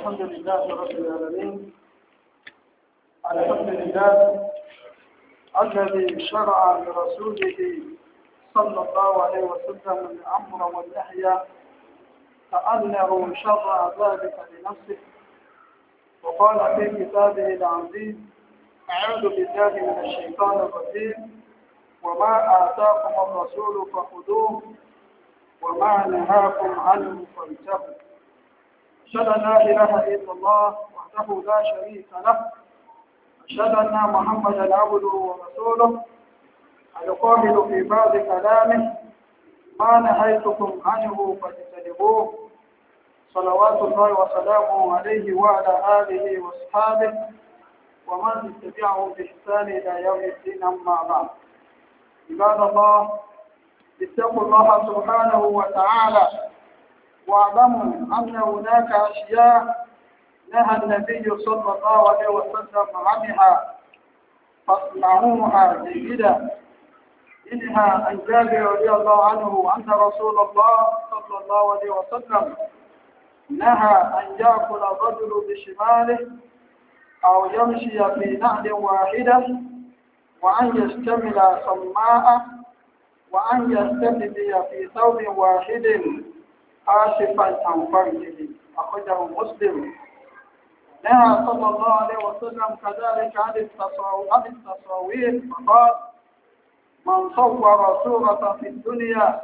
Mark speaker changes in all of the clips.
Speaker 1: الحمد لله رب العالمين. الحمد لله الذي شرع لرسوله صلى الله عليه وسلم الأمر والنهي كأنه شرع ذلك لنفسه، وقال في كتابه العزيز: أعوذ بالله من الشيطان الرجيم، وما آتاكم الرسول فخذوه وما نهاكم عنه فانتهوا. أشهد أن لا إله إلا الله وحده لا شريك له، أشهد أن محمدا عبده ورسوله، القائل في بعض كلامه: ما نهيتكم عنه فاجتنبوه. صلوات الله وسلامه عليه وعلى آله وأصحابه ومن تبعه بإحسان إلى يوم الدين، أما بعد. عباد الله، اتقوا الله سبحانه وتعالى واعلموا أن هناك أشياء نهى النبي صلى الله عليه وسلم عنها فاسمعوها جيدا. منها عن جابر رضي الله عنه أن رسول الله صلى الله عليه وسلم نهى أن يأكل الرجل بشماله أو يمشي في نعل واحدة، وأن يشتمل صماء، وأن يستبدي في ثوب واحد آسفا عن فرجه. أخرجه مسلم. نهى صلى الله عليه وسلم كذلك عن التصاوير، فقال: من صور صورة في الدنيا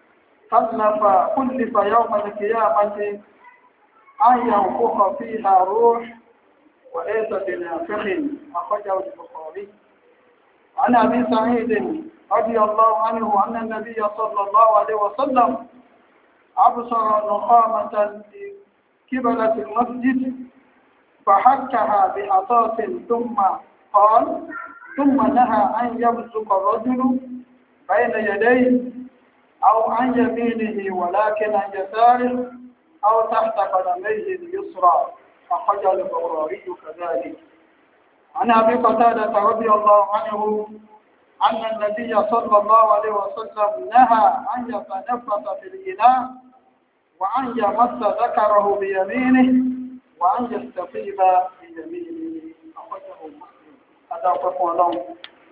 Speaker 1: كلف يوم القيامة أن ينفخ فيها روح وليس بنافخ. أخرجه البخاري. عن أبي سعيد رضي الله عنه أن النبي صلى الله عليه وسلم أبصر نخامة في قبلة المسجد فحكها بحصاة، ثم قال: ثم نهى أن يبصق الرجل بين يديه أو عن يمينه ولكن عن يساره أو تحت قدميه اليسرى. أخرجه البخاري كذلك. عن أبي قتادة رضي الله عنه أن النبي صلى الله عليه وسلم نهى أن يتنفس في الإناء، وأن يمس ذكره بيمينه، وأن يستطيب بيمينه. أخرجه مسلم. هذا قول الله.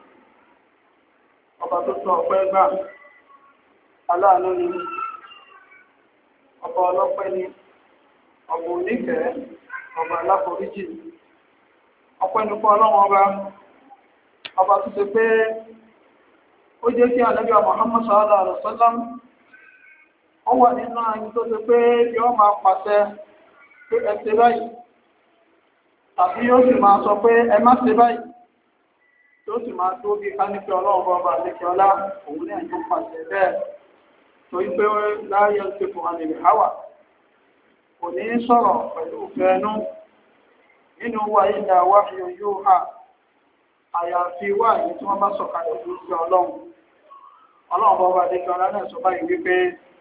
Speaker 1: ọba tó tún ọpẹ́ gbà, aláàánú ni, ọba ọlọ́pẹ́ ni, ọba oníkẹ̀ẹ́, ọba aláforíjì. Ọpẹ́ ní fún Ọlọ́run ọba tó ṣe pé ó jẹ́ kí Ànábì Muhammad sallallahu alaihi wasallam ó wà nínú àyín tó ṣe pé yóò máa pàṣẹ pé ẹ ṣe báyìí, tàbí yóò sì máa sọ pé ẹ má ṣe báyìí, tó sì máa tó bí ká ní pé Ọlọ́run ọba àlékè ọlá òun ní ẹ̀yìn pàṣẹ bẹ́ẹ̀, torí pé láyé ń ṣe fún àlèlè háwà, kò ní sọ̀rọ̀ pẹ̀lú ìfẹ́ ẹnu. Nínú wa ìdá wáyé yóò hà, àyàfi wà yìí tí wọ́n bá sọ̀kalẹ̀ ojú sí Ọlọ́run bọ́ba àlékè ọlá náà sọ báyìí wípé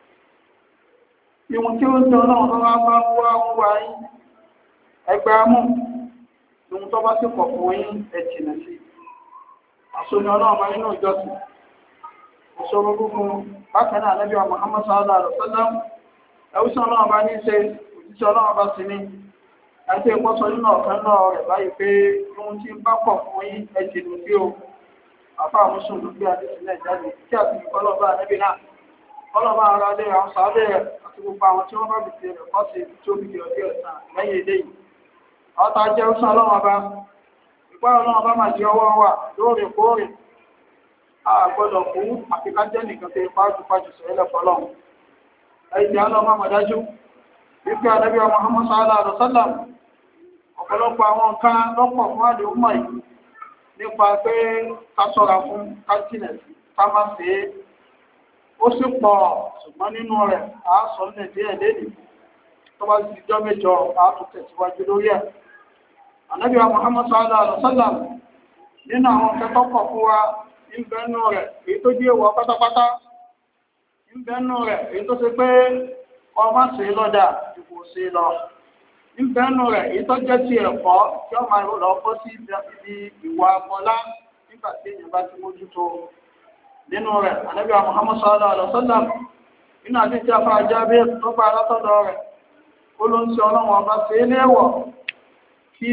Speaker 1: ìwọ̀n tí ó ń tẹ Ọlọ́run bá wá ń wá yín ẹgbẹ́ amú, ìwọ̀n tó bá sì pọ̀ fún yín ẹ jìnà sí. Àṣọ́ni Ọlọ́run bá nínú ìjọsìn, ìṣòro gbogbo bákan náà Ànábì Muhammad sallallahu alaihi wasallam ẹ̀wùsàn Ọlọ́run bá ní ṣe, òjíṣẹ́ Ọlọ́run bá sì ní. Àti ìpọ́sọ nínú ọ̀kan náà rẹ̀ báyìí pé ohun tí ń bá pọ̀ fún yín ẹ jìnà sí o. Àfáà Mùsùlùmí ló gbé àdéhùn jáde kí àti ìkọlọ́ba Ànábì náà, ọlọ́ba ara lé àwọn sàábẹ̀ rẹ̀ àti gbogbo àwọn tí wọ́n bá bìtì rẹ̀ kọ́ sí tí ó bìtì ọdí ẹ̀sán lẹ́yìn ilé yìí. Ọ̀tá jẹ́ òṣàn Ọlọ́run ọba, ìpá Ọlọ́run ọba máa di ọwọ́ wà lóòrèkóòrè. A gbọ́dọ̀ fún àfikájẹ́ nìkan tó ipá jùpájù sẹ́lẹ̀ fọlọ́run. Ẹ̀jẹ̀ Ọlọ́run máa dájú wípé Ànábì Muhammad sallallahu alaihi wasallam ọ̀pọ̀lọpọ̀ àwọn nǹkan lọ́pọ̀ fún àdé ọmọ yìí nípa pé ká ṣọ́ra fún kájínẹ̀ ká má ṣe é. Ó sì pọ̀, ṣùgbọ́n nínú rẹ̀ a sọ ní díẹ̀ lẹ́nì tó bá ti jọ́ mẹ́jọ a tún tẹ̀síwájú lórí ẹ̀. Ànábì Muhammad sallallahu alaihi wasallam nínú àwọn kẹtọ́kọ̀ fún wa ìbẹ́nu rẹ̀ èyí tó jẹ́ ìwọ̀ pátápátá, ìbẹ́nu rẹ̀ èyí tó ṣe pé ọmọ sí lọ́dà ìbò sí lọ, ìbẹ́nu rẹ̀ èyí tó jẹ́ ti ẹ̀kọ́ tí ó máa lọ bọ́ sí ibi ìwà ọmọlá nígbà tí èèyàn bá ti mójútó. Nínú rẹ̀ Ànábì Muhammad sallallahu alaihi wasallam nínú àti tí a fa Jábìr tó bá látọ̀dọ̀ rẹ̀ ó ló ń ṣe ọlọ́run ọba ṣe é léèwọ̀ kí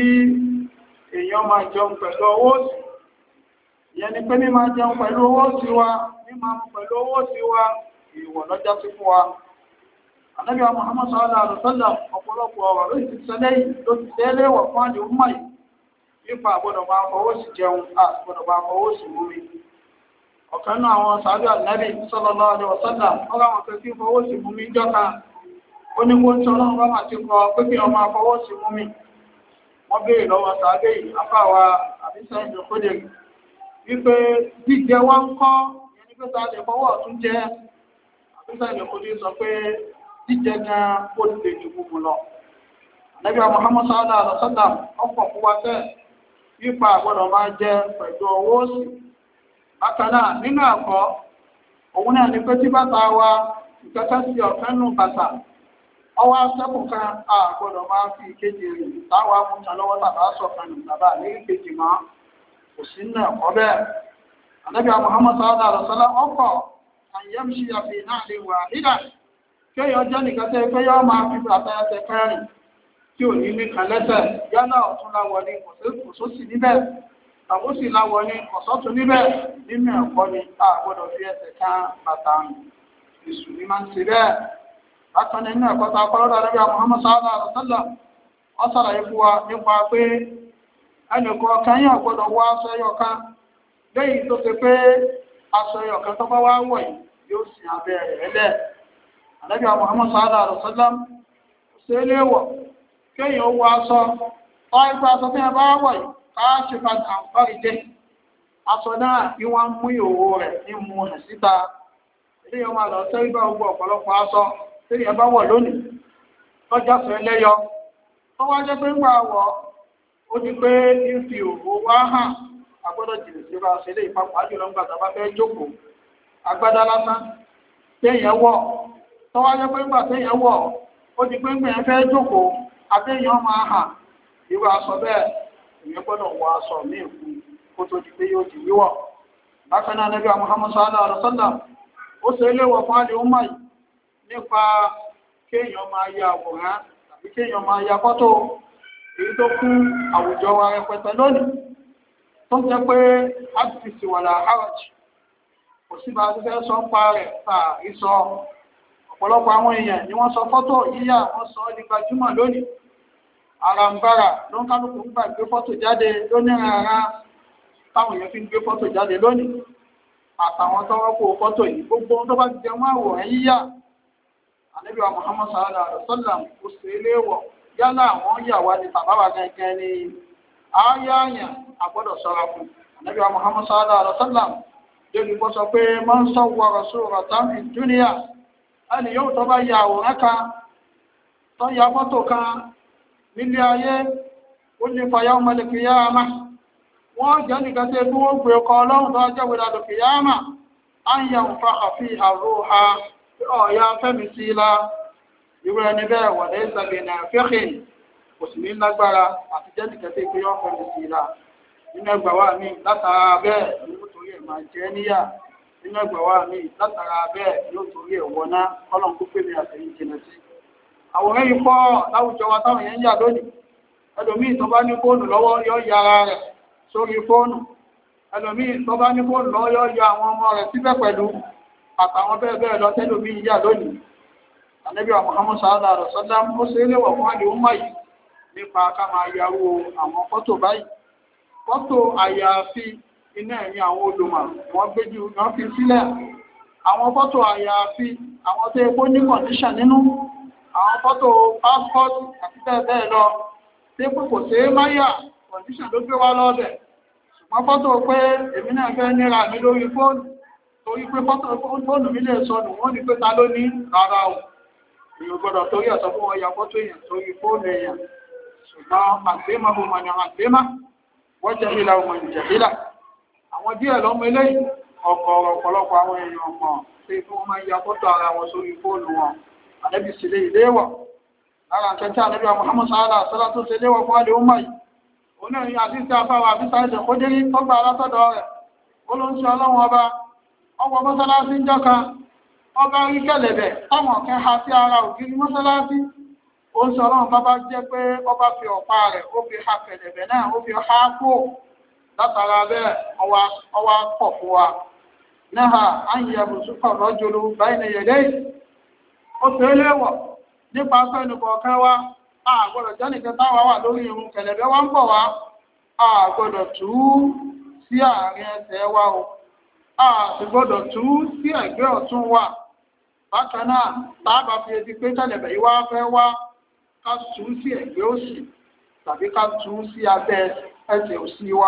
Speaker 1: èèyàn máa jẹun pẹ̀lú owó òsì ìyẹn ni pé mímá jẹun pẹ̀lú owó òsì wa mímá mu pẹ̀lú owó òsì wa ìwọ̀ lọ́jà sí fún wa. Ànábì Muhammad sallallahu alaihi wasallam ọ̀pọ̀lọpọ̀ ọ̀rọ̀ ló ti ṣẹlẹ̀ yìí ló ti ṣe é léèwọ̀ fún àlè ọmọ yìí nípa àgbọ̀dọ̀ máa fọwọ́ sí jẹun àgbọ̀dọ̀ máa fọwọ́ sí múmi. Ọ̀kan náà àwọn sàábì Ànábì sallallahu alaihi wasallam wọ́n láwọn fẹ́ kí fọwọ́ sí múmi jọ́ka ó ní kó ń sọ ọlọ́run bá máa ti kọ pé kí ọmọ afọwọ́ sí múmi. Wọ́n béèrè lọ́wọ́ sàábì yìí afáwa àbísà ìdókòdè wípé jíjẹ wá ń kọ́ ìyẹn ní pé sáà lè fọwọ́ ọ̀tún jẹ àbísà ìdókòdè sọ pé jíjẹ gan ó lè ju gbogbo lọ. Ànábì Muhammad sallallahu alaihi wasallam ọ̀pọ̀ fún wa tẹ́ nípa àgbọ̀dọ̀ máa jẹ pẹ̀lú owó òsì. Bákan náà nínú ẹ̀kọ́ òun náà ni pé tí bàtà wa ìkẹ́kẹ́ sí ọ̀fẹ́ nù bàtà ọwọ́ sẹ́kù kan àgbọ̀dọ̀ máa fi ìkejì rìn táwa mú ta lọ́wọ́ tàbá sọ̀kan nù tàbá ní ìkejì mọ́ kò sí nínú ẹ̀kọ́ bẹ́ẹ̀. Ànábì Muhammad sallallahu alaihi wasallam ọkọ̀ àyẹ̀mṣí àfi náà lè wà nídà kéèyàn jẹ́ nìkan tẹ́ pé yọ́ máa fi bàtà ẹsẹ̀ kẹrin tí ò ní nìkan lẹ́sẹ̀ yálà ọ̀tún láwọ̀ ní kòsósì níbẹ̀ tàbósì láwọ̀ ní kòsọ́tún níbẹ̀ nínú ẹ̀kọ́ ni a gbọ́dọ̀ fi ẹsẹ̀ kan bàtà ìṣù ní máa ń ṣe bẹ́ẹ̀. Bákan náà nínú ẹ̀kọ́ ta kọ́lọ́dọ̀ Ànábì Muhammad sallallahu alaihi wasallam ó ṣàlàyé fún wa nípa pé ẹnìkan kan yàn gbọ́dọ̀ wọ aṣọ ẹyọ kan lẹ́yìn tó ṣe pé aṣọ ẹyọ kan tó bá wá wọ̀ yìí yóò sin abẹ́ rẹ̀ lẹ̀. Ànábì Muhammad sallallahu alaihi wasallam ṣe é léèwọ̀ kéèyàn wọ aṣọ ọ ipa aṣọ tí ẹ bá wọ̀ yìí ká ṣe fa àǹfààní jẹ aṣọ náà bí wọ́n mú ìhòòhò rẹ̀ ní mu rẹ̀ síta eléyìí máa lọ sẹ́yìn bá gbogbo ọ̀pọ̀lọpọ̀ aṣọ tí ẹ bá wọ̀ lónìí lọ́jà sọ ẹlẹ́yọ tó wá jẹ́ pé ń gbà wọ̀ ó ti pé ń fi òwò wá hàn agbọ́dọ̀ jìnnà sí bá ṣe lé ìpapọ̀ àjùlọ ńgbà tá a bá fẹ́ jókòó agbádá lásán téèyàn wọ̀ tó wá jẹ́ pé ńgbà téèyàn wọ̀ ó ti pé ńgbà yẹn fẹ́ jókòó abéèyàn máa hàn irú aṣọ bẹ́ẹ̀ ìyẹn gbọ́dọ̀ wọ aṣọ míì fún kó tó di pé yóò di wíwọ̀. Bákan náà Ànábì Muhammad sallallahu alaihi wasallam ó ṣe léwọ̀ fún àlè ọmọ yìí nípa kéèyàn máa ya àwòrán tàbí kéèyàn máa ya fọ́tò èyí tó kún àwùjọ wa rẹpẹtẹ lónìí tó jẹ́ pé àtìsí wàlà haraj kò sí bá a ti fẹ́ sọ ń pa rẹ̀ ta ìsọ ọ̀pọ̀lọpọ̀ àwọn èèyàn ni wọ́n sọ fọ́tò yíyà wọ́n sọ ní gbajúmọ̀ lónìí àràǹbarà ló ń kálukú ń gbà gbé fọ́tò jáde lónìrànrà táwọn èèyàn fi ń gbé fọ́tò jáde lónìí àtàwọn tọwọ́ kó fọ́tò yìí gbogbo tó bá ti jẹ mọ́ àwòrán yíyà Ànábì Muhammad sallallahu alaihi wasallam kò sí léèwọ̀ yálà àwọn yàwá ni tàbáwá gẹ́gẹ́ ni àáyáyàn àgbọ́dọ̀ sọ́ra fún. Ànábì Muhammad sallallahu alaihi wasallam débi bọ́ sọ pé man sawwara suratan fi dunya ẹni yóò tó bá ya àwòrán kan tó ya fọ́tò kan nílé ayé ó ní fa yawmal qiyamah wọ́n jẹ́ nìkan tí ẹgbẹ́ wọ́n gbé ọkọ̀ ọlọ́run tó jẹ́ wẹ́dà lókè yáàmà á ń yà ń fa àfi àrùhà ọ̀ya fẹ́mi sí la irú ẹni bẹ́ẹ̀ wà lẹ́yìn sàgbẹ̀ náà fẹ́kìn kò sì ní lágbára àti jẹ́ nìkan tí ẹgbẹ́ yọ́n fẹ́mi sí la nínú ẹgbà wa mi látara bẹ́ẹ̀ yóò torí ẹ̀ máa jẹ́ níyà nínú ẹgbà wa mi látara bẹ́ẹ̀ yóò torí ẹ̀ wọná kọ́lọ́n kó pè mí àtẹ̀yìn jìnà sí. àwòrán yìí pọ̀ láwùjọ wa táwọn yẹn ń yà lónìí ẹlòmíì tó bá ní fóònù lọ́wọ́ yọ yára rẹ̀ sórí fóònù ẹlòmíì tó bá ní fóònù lọ́wọ́ yọ yọ àwọn ọmọ rẹ̀ síbẹ̀ pẹ̀lú àtàwọn bẹ́ẹ̀ bẹ́ẹ̀ lọ tẹ́lòmíì yà lónìí. Ànábì Muhammad sallallahu alaihi wasallam ó ṣe é léwọ̀ fún àlè ọmọ yìí nípa ká máa yàwó àwọn fọ́tò báyìí fọ́tò àyàfi iná ẹ̀mí àwọn olùmọ̀ wọ́n gbéjú wọ́n fi sílẹ̀ àwọn fọ́tò àyàfi àwọn tó epo ní kọ̀ndíṣàn nínú àwọn fọ́tò pásítọ̀tì àti bẹ́ẹ̀ bẹ́ẹ̀ lọ tí pé kò ṣe é máyà kọ̀ndíṣàn ló gbé wá lọ́dẹ̀ ṣùgbọ́n fọ́tò pé èmi náà fẹ́ níra mi lórí fóònù torí pé fóònù mi lè sọnù wọ́n ní pé ta ló ní rárá o èèyàn gbọ́dọ̀ torí ẹ̀sọ́ fún wọn ya fọ́tò èèyàn torí fóònù èèyàn ṣùgbọ́n àgbémọ̀ ọmọ ni àgbémọ̀ wọ́n jẹ́ ìlà ọmọ ìjẹ̀bílà àwọn díẹ̀ lọ́mọ eléyìí ọ̀pọ̀lọpọ̀ àwọn èèyàn mọ̀ pé kí wọ́n máa ya fọ́tò ara wọn sórí fóònù wọn ànábì sílé ìléwọ̀ lára kẹta ànábì Muhammad sallallahu alaihi wasallam tó ṣe léwọ̀ fún àlè ọmọ yìí òun náà ní àti ìṣe afáwà àbí sáyẹ̀dẹ̀ kó dérí tọ́gbà alátọ́dọ̀ rẹ̀ ó ló ń ṣe ọlọ́run ọba ọwọ́ mọ́sálásí ń jọ́ kan ọba rí kẹ̀lẹ̀bẹ̀ táwọn kẹ́ ha sí ara ògiri mọ́sálásí ó ń sọ ọlọ́run bá jẹ́ pé ó bá fi ọ̀pá rẹ̀ ó fi ha kẹ̀lẹ̀bẹ̀ náà ó fi ha kó látara bẹ́ẹ̀ ọwá pọ̀ fún wa náà á ń yẹ bùsùkọ̀ rọ́jòló báyìí ní yẹ̀lẹ́ ó ṣe é léwọ̀ nípa fẹ́nukọ̀ọ̀kan wa a gbọ́dọ̀ jẹ́ nìkan táwa wà lórí irun kẹ̀lẹ̀bẹ̀ wa ń bọ̀ wá a gbọ́dọ̀ tú sí àárín ẹsẹ̀ wa o a sì gbọ́dọ̀ tú sí ẹ̀gbẹ́ ọ̀tún wa bákan náà táàbà fi etí pé kẹ̀lẹ̀bẹ̀ yìí wá fẹ́ wá ká tú sí ẹ̀gbẹ́ òsì tàbí ká tú sí abẹ́ ẹsẹ̀ òsì wa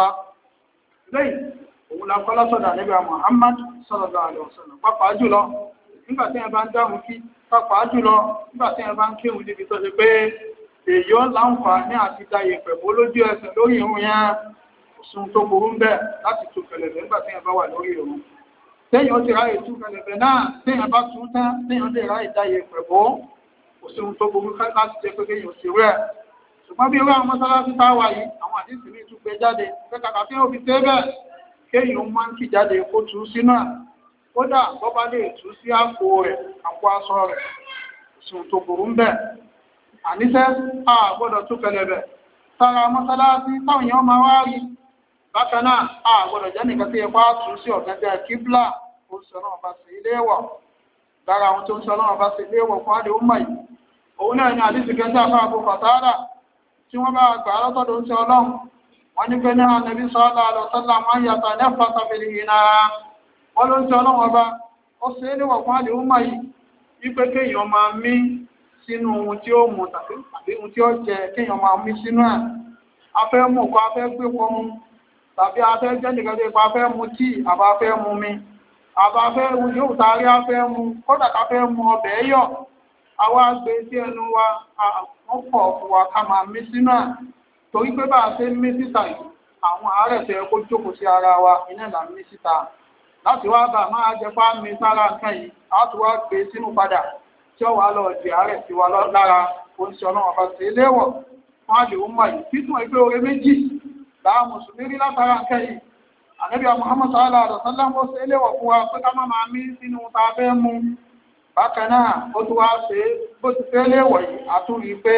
Speaker 1: lẹ́yìn òun la kọ́ lọ́sọ̀dà níbi Muhammad sallallahu alaihi wasallam pàápàá jùlọ nígbà tí ẹ bá ń dáhùn kí pàápàá jùlọ nígbà tí ẹ bá ń kírun níbi tó ṣe pé èyí ó láǹfààní àti dayè pẹ̀lú lójú ẹsẹ̀ lórí irun yẹn òsùn tó burú ń bẹ̀ láti tú kẹ̀lẹ̀bẹ̀ nígbà tí ẹ bá wà lórí irun téèyàn ó ti ráyè tú kẹ̀lẹ̀bẹ̀ náà téèyàn bá tún tán téèyàn lè ráyè dayè pẹ̀lú òsùn tó burú láti jẹ́ pé kéèyàn ṣe rẹ̀ ṣùgbọ́n bí irú àwọn mọ́sálásí tá a wà yìí àwọn àdínsì ní ìtúgbé jáde pé kàkà tí ó fi ṣe bẹ́ẹ̀ kéèyàn máa ń kì jáde kó tú sínú ẹ̀ kódà bọ́ bá lè tú sí àpò rẹ̀ àpò aṣọ rẹ̀ òsùn tó burú ń bẹ̀ àníṣẹ́ a gbọ́dọ̀ tú kẹ̀lẹ̀bẹ̀ sára mọ́sálásí táwọn èèyàn máa wá rí bákan náà a gbọ́dọ̀ jẹ́ nìkan tí ẹ̀kọ́ tú sí ọ̀gẹ́gẹ́ kíblà ó ń sọ náà bá sí ilé ẹ̀wọ̀ lára àwọn tó ń sọ náà bá sí ilé ẹ̀wọ̀ fún àdé ọmọ yìí òun náà ni àdíṣì kẹta fún àbò fàtàrà tí wọ́n bá gbà látọ̀dọ̀ ń sọ ọlọ́run wọ́n ní pé ní Ànábì sallallahu alaihi wasallam máa ń yàtọ̀ nẹ́fàtà fìlì ìnà wọ́n ló ń sọ ọlọ́run ọba ó ṣe é níwọ̀ fún àdé ọmọ yìí wípé kéèyàn máa mí sínú ohun tí ó mú tàbí ohun tí ó jẹ kéèyàn máa mí sínú ẹ̀ afẹ́ mú kọ́ afẹ́ gbé pọ́ mu tàbí afẹ́ jẹ́ nìkan tó ipa afẹ́ mu tíì àbá afẹ́ mu mi àbá afẹ́ yóò taari afẹ́ mu kódà káfẹ́ mu ọbẹ̀ yọ̀ àwa gbé sí ẹnu wa wọ́n pọ̀ fún wa ká máa mí sínú ẹ̀ torí pé bá a ṣe ń mí síta yìí àwọn àárẹ̀ tẹ kó jókòó sí ara wa iná là ń mí síta láti wá bá máa jẹ pá mi sára nǹkan yìí a tún wá gbé sínú padà tí ó wà lọ di àárẹ̀ sí wa lára oúnjẹ ọlọ́run ọba sí iléèwọ̀ fún àlè ó mọ̀ yìí títún ẹgbẹ́ oore méjì láwọn mùsùlùmí rí látara nǹkan yìí Ànábì Muhammad sallallahu alaihi wasallam ó ṣe iléèwọ̀ fún wa pé ká má máa mí sínú ta fẹ́ mu bákan náà ó tún wá ṣe bó ti fẹ́ léèwọ̀ yìí àtúrí pé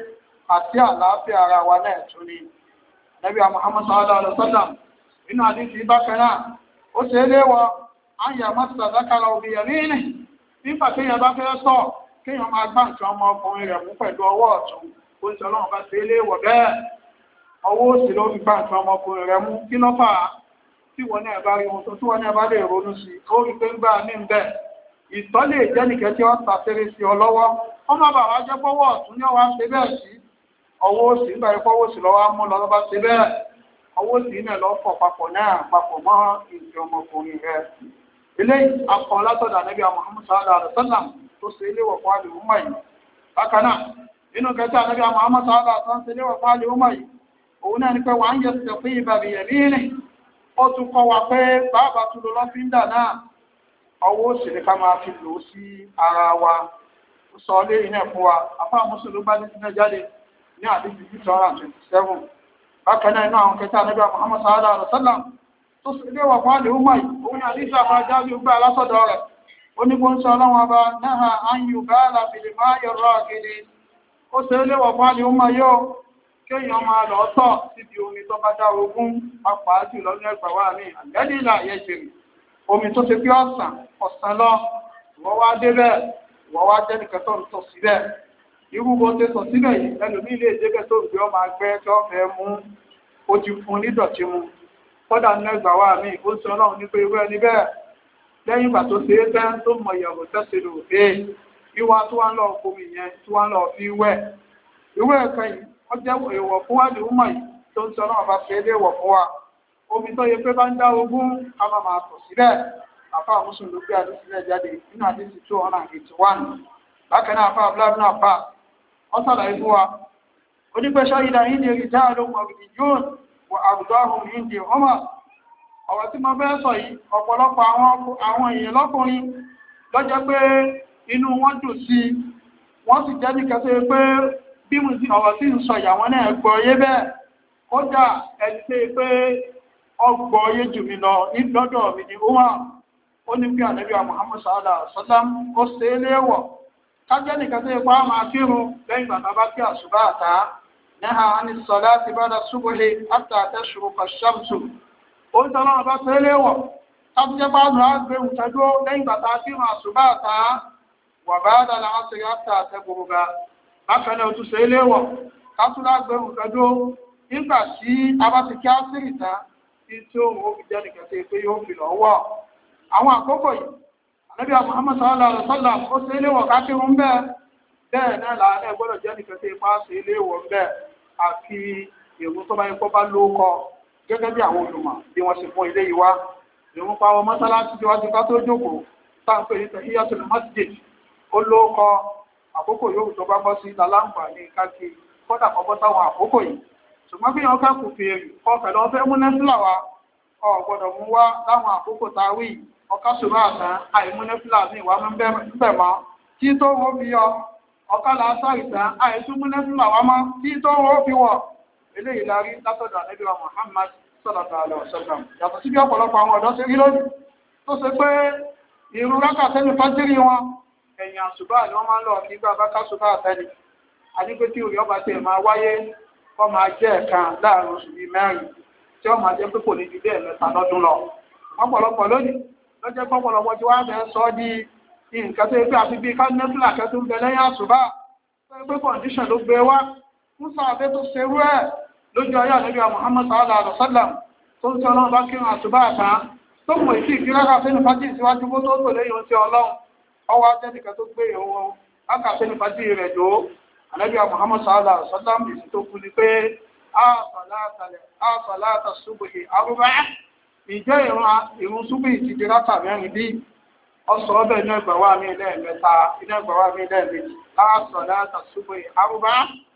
Speaker 1: àti àlàáfíà ara wa náà tún ni Ànábì Muhammad sallallahu alaihi wasallam nínú àdíjì bákan náà ó ṣe léèwọ̀ àyà mọ́tò zákàrà òbí ẹ̀rí ní nígbà téèyàn bá fẹ́ sọ kéèyàn máa gbá nǹkan ọmọ ọkùnrin rẹ̀ mú pẹ̀lú ọwọ́ ọ̀tún ó ń sọ ọlọ́run bá ṣe léèwọ̀ bẹ́ẹ̀ ọwọ́ òsì ló fi gbá nǹkan ọmọ ọkùnrin rẹ̀ mú kí ló fà á tí wọ́n náà bá rí ohun tó tí wọ́n náà bá lè ronú sí ó rí pé ń gbà ní bẹ́ẹ̀ ìtọ́ lè jẹ́ nìkẹ́ tí wọ́n tàṣẹ́rẹ́ sí ọ lọ́wọ́ wọ́n má bàa wá jẹ́ pọ́wọ́ ọ̀tún ní ọwá ṣe bẹ́ẹ̀ sí ọwọ́ òsì nígbà yẹn pọ́wọ́ òsì lọ́wọ́ mú lọ́wọ́ bá ṣe bẹ́ẹ̀ ọwọ́ òsì náà lọ́ fọ̀ papọ̀ náà papọ̀ mọ́ ìjọ ọmọkùnrin rẹ̀ eléyìí akọ látọ̀dọ̀ Ànábì Muhammad sallallahu alaihi wasallam tó ṣe léwọ̀ fún àlè ọmọ yìí bákan náà nínú kẹta Ànábì Muhammad sallallahu alaihi wasallam ṣe léwọ̀ fún àlè ọmọ yìí òun náà ní pé wà ń yẹ ṣe fún ìbàbí ẹ̀mí ní ó tún kọ́ wa pé bàbá tún lọ lọ́fíńdà náà ọwọ́ òsì ní ká máa fi lò ó sí ara wa ó sọ lé iná fún wa àfáà mùsùlùmí bá ní sílẹ̀ jáde ní àdíjì 227 bákan náà inú àwọn kẹta Ànábì Muhammad sallallahu alaihi wasallam tó sì lé wà fún àlè ọmọ yìí òun ni àdíjì àfájáde gbé alásọ̀dọ̀ rẹ̀ ó ní bó ń sọ ọlọ́wọ́n ọba náà áyù báàlà fìlì máa yọrọ àkìlì ó sì lé wà fún àlè ọmọ yóò kéèyàn máa lọ tọ̀ síbi omi tó bá dá ogún apàá jùlọ ní ẹgbàá wa ní àgbẹ́dìlà yẹjẹrì omi tó ti pé ọ̀sán lọ ìwọ́ wá débẹ̀ ìwọ́ wá jẹ́ nìkan tó ń tọ̀ síbẹ̀ irú bó ṣe tọ̀ síbẹ̀ yìí ẹlòmí ilé ìdébẹ̀ tó ń gbé ọmọ agbẹ́ tí wọ́n fẹ́ mú ó ti fún nídọ̀tí mu kọ́dà ní ẹgbàá wa mi ó sọ náà ní pé irú ẹni bẹ́ẹ̀ lẹ́yìn ìgbà tó ṣe é tẹ́ tó mọ ìyàwó tẹ́sí lò pé wíwá tó wá ń lọ fomi yẹn tó wá ń lọ fi wẹ̀ irú ẹ̀kan yìí wọ́n jẹ́ èèwọ̀ fún wádìí ọmọ yìí tó ń sọ náà bá ṣe é léèwọ̀ fún wa omi tó yẹ pé bá ń dá ogún a máa tọ̀ síbẹ̀ àfáà mùsùlùmí ló gbé àdísílẹ̀ jáde nínú àdísí 281 bákan náà àfáà abúláàbí náà fà ọ́ sàlàyé fún wa onígbẹ́sọ́ ìdá yìí ní èrì jáà lóhun ọ̀gbìn yóò wọ àwùjọ ọ̀hún yìí di ọmọ ọ̀rọ̀ tí mo fẹ́ sọ yìí ọ̀pọ̀lọpọ̀ àwọn èèyàn lọ́kùnrin lọ́jọ́ pé inú wọn dùn sí wọ́n sì jẹ́ nìkan tó yẹ pé bí mo ti ọ̀rọ̀ tí ń sọ ìyàwó náà gbọ́ yé bẹ́ẹ̀ kódà ẹni tó yẹ pé ọgbọ̀ yé jù mí lọ lọ́dọ̀ mi ni ó wà ó ní bí Ànábì Muhammad sallallahu alaihi wasallam ó ṣe é léèwọ̀ kájẹ́ nìkan tó yẹ pa máa kírun lẹ́yìn bàtà bá kí àṣùbà àtà náà á ní sọ̀lá ti bá da ṣubúhe àtà àtẹ̀ṣùrù kọ̀ṣàmùsù ó ń tọ́lọ́ ọba tó léwọ̀ kájẹ́ bá lọ àgbẹ̀ òtẹ́dó lẹ́yìn bàtà kírun àṣùbà àtà wà bá dàlà àṣírí àtà àtẹ̀gbòrògà bákan náà tún ṣe léwọ̀ kátúlá àgbẹ̀ òtẹ́dó nígbà tí a bá ti kí àṣírí ta tí òun ó fi jẹ́ nìkan tó yẹ pé yóò fi lọ́wọ́ àwọn àkókò yìí Ànábì Muhammad sallallahu alaihi wasallam ó ṣe léwọ̀ kákírun bẹ́ẹ̀ náà láàárẹ̀ gbọ́dọ̀ jẹ́ nìkan tí ipá ṣe léwọ̀ bẹ́ẹ̀ àfi ìrun tó bá yẹ kó bá lóókọ gẹ́gẹ́ bí àwọn olùmọ̀ bí wọ́n ṣe fún ilé yìí wá ìrun pa àwọn mọ́sálásí tí wọ́n ti ká tó jókòó táǹpé ní tahiyatul masjid ó lóókọ àkókò yóò tó bá bọ́ sí láláǹfààní káàkiri kọ́dà kọ́kọ́ táwọn àkókò yìí ṣùgbọ́n bí wọn kẹ́kọ̀ọ́ fèrè ọkọ̀ lọ fẹ́ mú nẹ́fìlà wa ọ gbọ́dọ̀ mú wá láwọn àkókò táwí ọkà ṣùgbọ́n àtàn àìmúnẹ́fìlà ní ìwà bẹ̀ mọ́ tí tó wọ́n fi yọ ọkà làásà ìtàn àìtúmúnẹ́fìlà wa mọ́ tí tó wọ́n fi wọ̀ eléyìí la rí látọ̀dọ̀ Ànábì wa Muhammad sallallahu alaihi wasallam yàtọ̀ sí bí ọ̀pọ̀lọpọ̀ àwọn ọ̀dọ́ ṣe rí lónìí tó ṣe pé irú rákàtẹ́ni fájírì wọn ẹ̀yìn àṣùbà ni wọ́n máa ń lọ nígbà bá káṣùbà àtẹ́ni ànípé tí òyìn ọba tẹ̀ máa wáyé kọ́ máa jẹ́ ẹ̀kan láàrin oṣù bíi mẹ́rin tí ó máa jẹ́ pé kò ní ju bẹ́ẹ̀ mẹ́ta lọ́dún lọ ọ̀pọ̀lọpọ̀ lónìí lọ́jọ́ pọ̀pọ̀lọpọ̀ tí wọ́n á bẹ̀ẹ́ sọ di nǹkan tó yẹ pé àfi bíi kánẹ́fìlà kẹ́tù ń bẹ lẹ́yìn àṣùbà tó yẹ pé kọ̀ǹdíṣàn ló gbé wá fún sàbẹ́ tó ṣerú ẹ̀ lójú ayé Ànábì Muhammad sallallahu alaihi wasallam tó ń sọ ọlọ́run bá kírun àṣùbà àtà tó mọ̀ èsì ìkíraka sínú fájì síwájú bó tó tò lẹ́yìn oúnjẹ ọlọ́run ọwọ́ ajẹ́nìkan tó gbé ìhòòhò ákàsínú fájì rẹ̀ dò Ànábì Muhammad sallallahu alaihi wasallam èsì tó kú ni pé àṣàlátà ṣubùhì arúgbá ìjẹ́ ìrun ṣubù ìtìdí rákà mẹ́rin bí ọsọ ọbẹ̀ iná ìgbàwá mi lẹ́ẹ̀mẹ́ta iná ìgbàwá mi lẹ́ẹ̀mejì àṣàlátà ṣubùhì arúgbá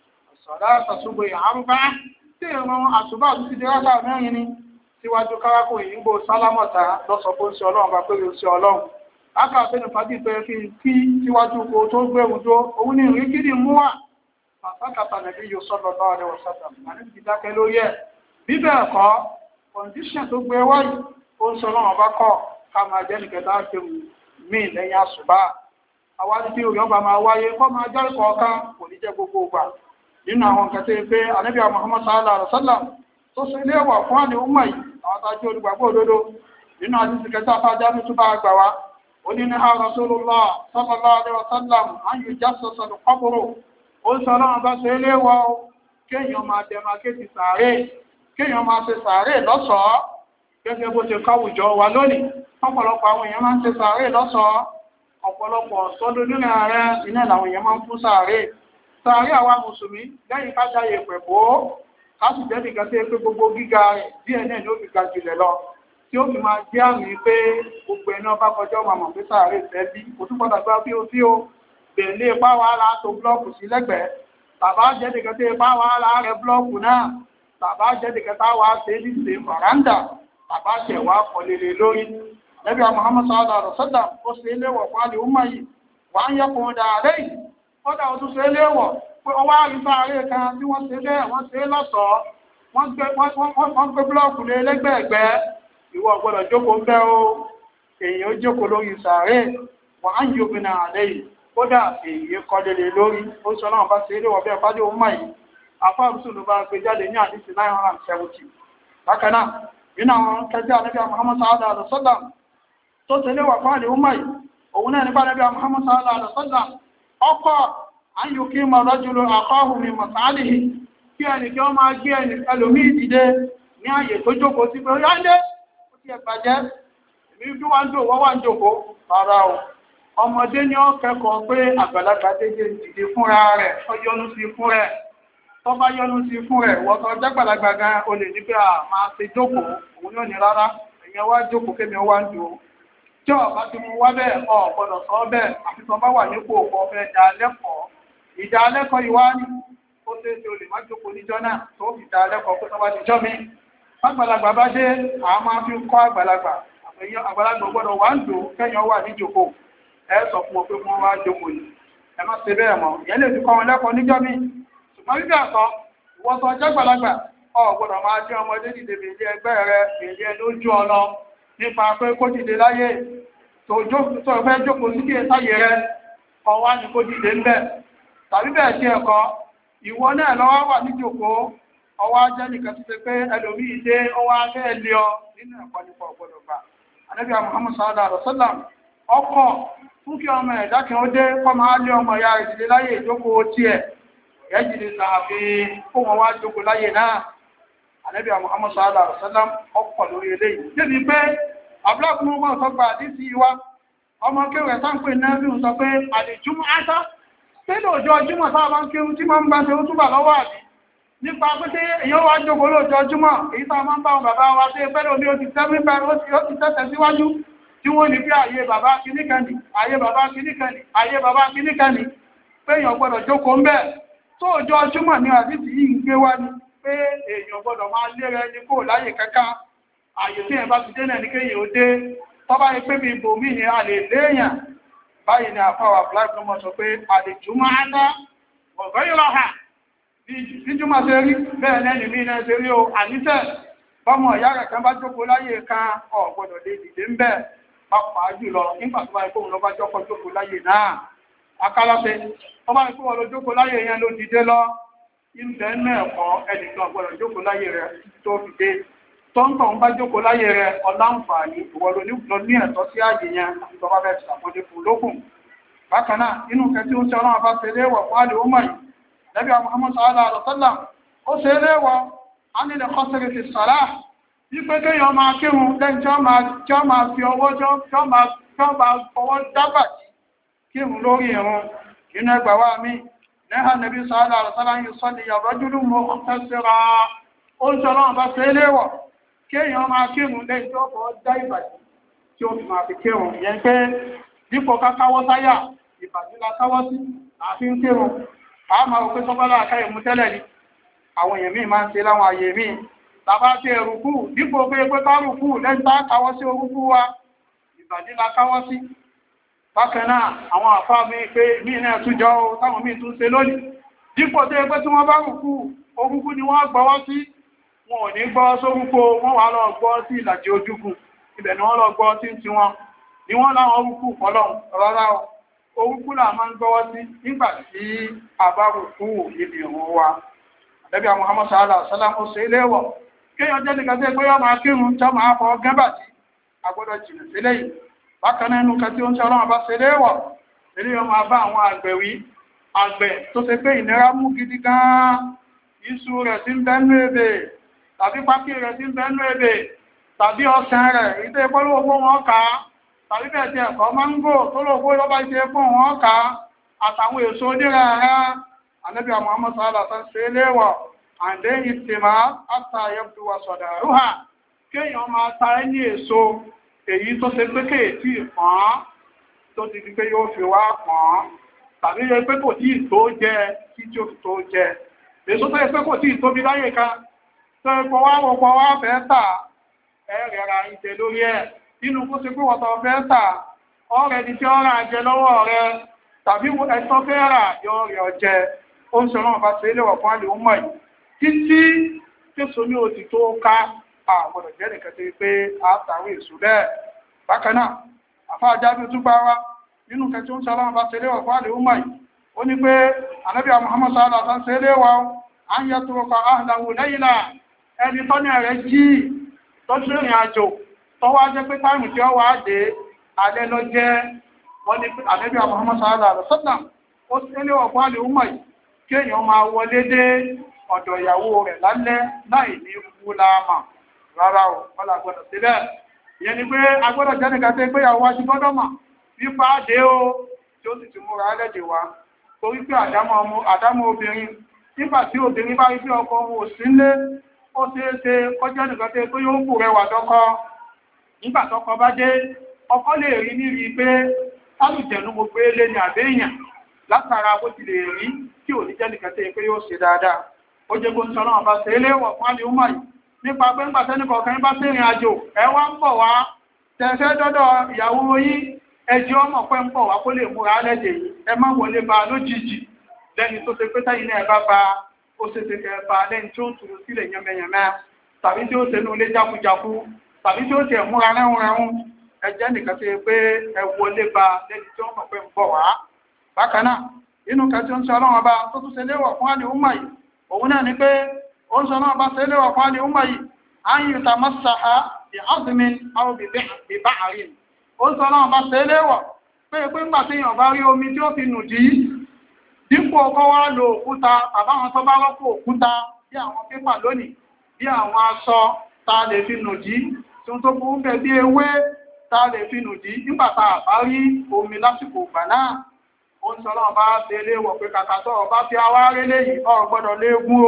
Speaker 1: àṣàlátà ṣubùhì arúgbá tí ìrun àṣùbà ìtìdí rákà mẹ́rin ni síwájú kárákò ìyìnbó sálámọ̀ta lọ́sọ̀ fún sí ọlọ́run bá péré sí ọlọ́run ákàtẹ́nù fàájì tó yẹ kí síwájú kó tó gbẹ̀rún tó òun ní ìrìn kídì mú wà pàtàkàtà nàbí yóò sọ́dọ̀ bá ọdẹ wọ̀sọ́dọ̀ àti ti dákẹ́ lórí ẹ̀ bíbẹ̀ ẹ̀kọ́ kọ̀ǹdíṣàn tó gbé wáyé ó ń sọ lọ́wọ́ bá kọ́ ká máa jẹ́ nìkẹta kéwù míì lẹ́yìn àṣùbà àwárí tí òyìnbó máa wáyé kọ́ máa jẹ́ kọ̀ọ̀kan kò ní jẹ́ gbogbo gbà nínú àwọn nǹkan tó yẹ pé Ànábì Muhammad sallallahu alaihi wasallam tó ṣe ilé ẹ̀wọ̀ fún àlè ọmọ yìí àwọn tajú olùgbàgbọ́ òdodo nínú àdìsí kẹta fájá ní túbà àgbà wa ó ní ha Rasulullah sallallahu alaihi wasallam an yujassasa al-qabr ó sọ ọlọ́run bá ṣe ilé wọ kéèyàn máa dẹ̀mà kéèkì sàárè kéèyàn máa ṣe sàárè lọ́ṣọ̀ọ́ gẹ́gẹ́ bó ṣe káwùjọ wa lónìí ọ̀pọ̀lọpọ̀ àwọn èèyàn máa ń ṣe sàárè lọ́ṣọ̀ọ́ ọ̀pọ̀lọpọ̀ sọ́dún nínú ààrẹ iná làwọn èèyàn máa ń fún sàárè àwa mùsùlùmí lẹ́yìn kájà yèpẹ̀ bò ó káàsì jẹ́ nìkan tí pé gbogbo gíga rẹ̀ díẹ̀ náà ló fi ga jùlẹ̀ lọ tí ó fi máa jẹ́ àmì pé gbogbo ẹ̀nà bá kọjá ọmọ àmọ̀ pé sàárè fẹ́ bí kò tún padà gbá bí ó tí ó bèèlé ipá wàhálà tó búlọ́ọ̀kù sí lẹ́gbẹ̀ẹ́ bàbá jẹ́ nìkan tí ipá wàhálà rẹ̀ búlọ́ọ̀kù náà bàbá jẹ́ nìkan táwa ṣe ní ṣe fàrándà bàbá ṣẹ̀ wá kọlẹ̀lẹ̀ lórí Ànábì Muhammad sallallahu alaihi wasallam ó ṣe léwọ̀ fún àlè ọmọ yìí wà ń yẹkùn dáadé yìí kódà ó tún ṣe léwọ̀ pé ọwọ́ àrífà ààrẹ kan tí wọ́n ṣe bẹ́ẹ̀ wọ́n ṣe lọ́sọ̀ọ́ wọ́n gbé búlọ́ọ̀kù lé lẹ́gbẹ̀ẹ́gbẹ́ ìwọ gbọ́dọ̀ jókòó ń bẹ́ o èèyàn ó jókòó lórí sàárè wọ́n á ń yóò bí náà lẹ́yìn kódà èèyàn kọ́lélẹ̀ lórí ó sọ náà bá ṣe é léwọ̀ bẹ́ẹ̀ fájú ọmọ yìí afáàbùsùn ló bá gbé jáde ní àdísì 970 bákan náà nínú àwọn kẹjẹ Ànábì Muhammad sallallahu alaihi wasallam tó ṣe léwọ̀ fún àlè ọmọ yìí òun náà nípa Ànábì Muhammad sallallahu alaihi wasallam ọkọ̀ àyù kí mọ̀ rọ́jùlọ àkọ́hùn mi mọ̀sáàlìhì kí ẹnìkẹ́ ọmọ agbé ẹlòmí ìdìde ní ààyè tó jókòó sí pé yáńdé ó ti ẹ̀bàjẹ́ èmi bí wá ń jò wọ́n wá ń jòkó rárá o ọmọdé ni ó kẹ́kọ̀ọ́ pé àgbàlagbà dédé dìde fúnra rẹ̀ ó yọnu sí fún rẹ̀ tó bá yọnu sí fún rẹ̀ wọ́n tó jágbàlagbà gan o lè ní pé a máa ṣe jókòó òun yóò ní rárá ẹ̀yẹn wá jókòó kémi ó wá ń jò tí ọba ti mú wá bẹ́ẹ̀ ọ̀ gbọ́dọ̀ sọ bẹ́ẹ̀ àfi tó bá wà nípò ọ̀pọ̀ fẹ́ dá lẹ́kọ̀ọ́ ìdá alẹ́kọ̀ọ́ ìwá ní ó tẹ́ tí o lè má jókòó níjọ́ náà tó fi dá alẹ́kọ̀ọ́ pé tọ́wá ti jọ́ mi àgbàlagbà bá dé a máa fi kọ́ àgbàlagbà àgbàlagbà gbọ́dọ̀ wà ń dò kẹ́yàn wà ní jókòó ẹ sọ fún wọn pé wọ́n wá jókòó yìí ẹ má ṣe bẹ́ẹ̀ mọ́ ìyẹn lè fi kọ́ wọn lẹ́kọ̀ọ́ níjọ́ mi ṣùgbọ́n bí bẹ́ẹ̀ kọ́ ìwọ sọ jẹ́ àgbàlagbà ọ gbọ́dọ̀ máa jẹ́ ọmọdé dìde bèèrè ẹgbẹ́ rẹ bèèrè lójú ọlọ nípa pé kó dìde láyé tó fẹ́ jókòó sí kí ẹ sáyé rẹ ọwá ní kó dìde ń bẹ̀ tàbí bẹ́ẹ̀ tí ẹ̀kọ́ ìwọ náà lọ́wọ́ wà níjòkó ọwá jẹ́ nìkan tó ṣe pé ẹlòmíì dé ọwá fẹ́ lé ọ nínú ẹ̀kọ́ nípa ọ̀gbọ́dọ̀ gbà Ànábì Muhammad sallallahu alaihi wasallam ọkọ̀ fún kí ọmọ ẹ̀dá kan ó dé kọ́ máa lé ọmọ ìyá rẹ̀ dìde láyé ìjókòó tiẹ̀ yẹ́jìdì sàáfi kó wọn wá jókòó láyé náà Ànábì Muhammad sallallahu alaihi wasallam ọkọ̀ lórí eléyìí débi pé abúlákùnrin ọmọ ọ̀sọ́gbà àdísí wa ọmọ kéwẹ̀ sáńpé náà bí ń sọ pé àdìjúmọ́ átá tẹ́lẹ̀ òjò ọjúmọ̀ sáà bá ń kéwú tí máa ń bá ṣe ó túbà lọ́wọ́ àbí nípa pé èyàn wá jókòó lóòjọ́ ọjúmọ̀ èyí tá a máa ń bá wọn bàbá wa ṣe pẹ́lú omi ó ti tẹ́tẹ̀ síwájú tí wọ́n ní bí ààyè bàbá kìníkànnì ààyè bàbá kìníkànnì ààyè bàbá kìníkànnì pé èèyàn gbọ́dọ̀ jókòó ń bẹ̀ tó òjò ọjúmọ̀ ní àdísì yìí ń gbé wá ní pé èèyàn gbọ́dọ̀ máa lérẹ ní kó láyè kankan ààyè tí ẹ̀ bá ti dé náà ní kéèyàn ó dé tọ́bá yẹ pé bí ibò mí ni a lè léèyàn báyìí ni àfáwà black ló mọ́ sọ pé àlèjúmọ́ átá ọ̀gọ́ yóò hà bí jùmọ̀ ṣe rí bẹ́ẹ̀ lẹ́ni mí náà ṣe rí o àníṣẹ́ bọ́mọ ìyá rẹ̀ kan bá jókòó láyé kan ọ̀gbọ́dọ̀ lè dìde ń bẹ̀ pàápàá jùlọ nígbà tó bá yẹ kóhun lọ bá jọ́kọ́ jókòó láyé náà akálàṣe tọ́bá yẹ kóhun lọ jókòó láyé yẹn ló dìde lọ ìbẹ̀ náà kọ́ ẹnìkan ọ̀gbọ́dọ̀ jókòó láyé rẹ̀ tó fi dé tọ́ntọ̀ ń bá jókòó láyé rẹ̀ ọláǹfààní ìwọ̀lò ní ẹ̀tọ́ sí ààyè yẹn àti tọ́bá bẹ́ẹ̀ ṣàpọ́dé fún lókùn. bákan náà inú kẹtí ó ń ṣe ọlọ́run bá ṣe léèwọ̀ fún àlè ọmọ yìí Nábì Muhammad sallallahu alaihi wasallam ó ṣe léèwọ̀ á nílẹ̀ kọ́sẹ̀rẹ̀ fi sàrà wípé kéèyàn máa kírun lẹ́yìn tí wọ́n máa fi ọwọ́ tí wọ́n máa fọwọ́ dábà kírun lórí ìrun inú ẹgbà wa mi nẹ́hà Nábì sallallahu alaihi wasallam yìí sọ́ni yàrá-júlù mọ́ ọ̀tẹ́sẹ̀ra ó ń ṣe ọlọ́run bá ṣe léèwọ̀ kéèyàn máa kírun lẹ́yìn tí ó fọ́ dá ìbàdí tí ó fi máa fi kírun yẹn pé dípò kákáwọ́ sáyà ìbàdí la káwọ́ sí àfi ń kírun a máa wò pé sọ́bálà àkáyè mú tẹ́lẹ̀ ni àwọn èèyàn míì máa ń ṣe láwọn àyè míì tàbá ṣe rùkú dípò pé ká rùkú lẹ́yìn tá káwọ́ sí orúkú wa ìbàdí la káwọ́ sí bákan náà àwọn àfá mi pé míì náà tún jọ táwọn míì tún ṣe lónìí dípò tó yẹ pé tí wọ́n bá rùkú orúkú ni wọ́n gbọ́wọ́ sí wọn ò ní gbọ́ sórúkọ wọ́n wà lọ gbọ́ sí ìlàjì ojúkù ibẹ̀ ni wọ́n lọ gbọ́ tí ń ti wọn ni wọ́n láwọn orúkú fọ́lọ́run rárá orúkú là máa ń gbọ́wọ́ sí nígbà tí a bá rùkú ibi ìrun wa Ànábì Muhammad sallallahu alaihi wasallam ó ṣe léèwọ̀ kéèyàn jẹ́ nìkan tí pé yọ́ máa kírun tó máa fọ gẹ́bà tí a gbọ́dọ̀ jìnà sílẹ̀ yìí bákan náà inú kan tí ó ń ṣe ọlọ́run bá ṣe léèwọ̀ èyí yọ máa bá àwọn àgbẹ̀ wí àgbẹ̀ tó ṣe pé ìnira mú gidi gan-an iṣu rẹ̀ sí ń bẹ́nu ebè tàbí pákí rẹ̀ tí ń bẹ́nu ebè tàbí ọsàn rẹ̀ ìdé ìpọ́lówó wọn ká tàbí bẹ́ẹ̀ tí ẹ̀kọ́ máńgò tó lówó lọ́bá ìṣe fún wọn ká àtàwọn èso onírà rẹ̀ Ànábì Muhammad sallallahu alaihi wasallam ṣe léèwọ̀ àndé ìtìmá àtàyẹ̀bù wa sọ̀dà rúhà kéèyàn máa ta ẹni èso èyí tó ṣe pé kéètì pọ́n tó ti di pé yóò fi wá pọ́n tàbí yẹ pé kò tíì tó jẹ kí tí ó fi tó jẹ èso tó yẹ pé kò tíì tóbi láyé kan tó ẹ̀kọ́ wá wọ́pọ̀ wá fẹ́ tà ẹ̀rẹ̀ ra ìjẹ lórí ẹ̀ nínú kó ṣe pé wọ́tọ̀ fẹ́ tà ọ̀rẹ́ ni tí ó rà jẹ lọ́wọ́ rẹ̀ tàbí ẹ̀tọ́ fẹ́ rà yọ rẹ̀ ọjẹ́ ó ń sọ náà bá ṣe léwọ̀ fún àlè ọmọ yìí títí tẹ́sọ ní òtì tó ká àgbọ̀dọ̀ jẹ́ nìkan tí pé àtàrí èso bẹ́ẹ̀ bákan náà àfáàjá bí túbá wá nínú kẹtí ó ń sọ náà bá ṣe léwọ̀ fún àlè ọmọ yìí ó ní pé Ànábì Muhammad sallallahu alaihi wasallam ṣe léwọ̀ à ń yẹ tó kọ ahlahu layla ẹni tó ní ẹ̀rẹ́ jí tọ́jú ìrìn àjò tó wá jẹ́ pé táìmù tí ó wá dé alẹ́ lọ jẹ́ wọ́n ní Ànábì Muhammad sallallahu alaihi wasallam ó sílé ọ̀pọ̀ àlè ọmọ yìí kí èèyàn máa wọlé dé ọ̀dọ̀ ìyàwó rẹ̀ lálẹ́ láì ní kú láàmà rárá ò wọ́n àgbọ̀dọ̀ sílẹ̀ ìyẹn ni pé agbọ́dọ̀ jẹ́ nìkan tẹ́ pé ìyàwó wa ti gbọ́dọ̀ mà wípa dé o tí ó sì ti múra lẹ́dẹ̀ wa torí pé àdámọ́ obìnrin nígbà tí obìnrin bá rí bí ọkọ òun ò sí nlé ó ṣeéṣe kọjá nìkan tẹ́ pé yóò kù rẹwà dọ́kọ nígbà tọ́kọ bá dé ọkọ lè rí nírí pé tálùjẹ̀nu mo gbé lé ní àbẹ́yàn látara bó ti lè rí tí ò ní jẹ́ nìkan tẹ́ pé yóò ṣe dáadáa ó jẹ́ kó ń sọ náà bá ṣe léwọ̀ fún àlè ọmọ yìí nípa pé ń gbàtẹ́ nìkọ̀ọ̀kan bá sẹ́rìn àjò ẹ wá ń bọ̀ wá tẹ̀fẹ́ dọ́dọ̀ ìyàwó yín ẹjọ́ ọmọ pẹ́ ń bọ̀ wá kó lè múra lẹ́dẹ̀ yìí ẹ má wọlé ba lójijì lẹ́ni tó ṣe pé táyì náà bá ba ó ṣe ṣe kẹ́ ba lẹ́ni tí ó tùrù sílẹ̀ yẹmẹyẹmẹ tàbí tí ó ṣe ní ilé jákujáku tàbí tí ó ṣe múra rẹ́hùn rẹ́hùn ẹjẹ́ nìkan ṣe pé ẹ wọlé ba lẹ́ni tí ọmọ pẹ́ ń bọ̀ wá bákan náà inú kẹtí ń sọ ọlọ́run ọba tó tún ṣe léwọ̀ fún àlè ọmọ yìí òun náà ni pé ó ń sọ ọlọ́run ọba ṣe léwọ̀ fún àlè ọmọ yìí àyìn tàmásàá bí azmin àwọn bìbá àárín ó ń sọ ọlọ́run ọba ṣe léwọ̀ pé ńgbà tí èèyàn bá rí omi tí ó fi nù dí dípò kọ́ wá lo òkúta àbáwọn tó bá rọ́pò òkúta bí àwọn pépà lónìí bí àwọn aṣọ tá a lè fi nù dí tí wọ́n tó burú bẹ́ẹ̀ bí ewé tá a lè fi nù dí nígbà tá a bá rí omi lásìkò ìgbà náà ó ń sọ náà bá ṣe léwọ̀ pé kàkà tó ọba fi awáré léyìí ò gbọ́dọ̀ léegun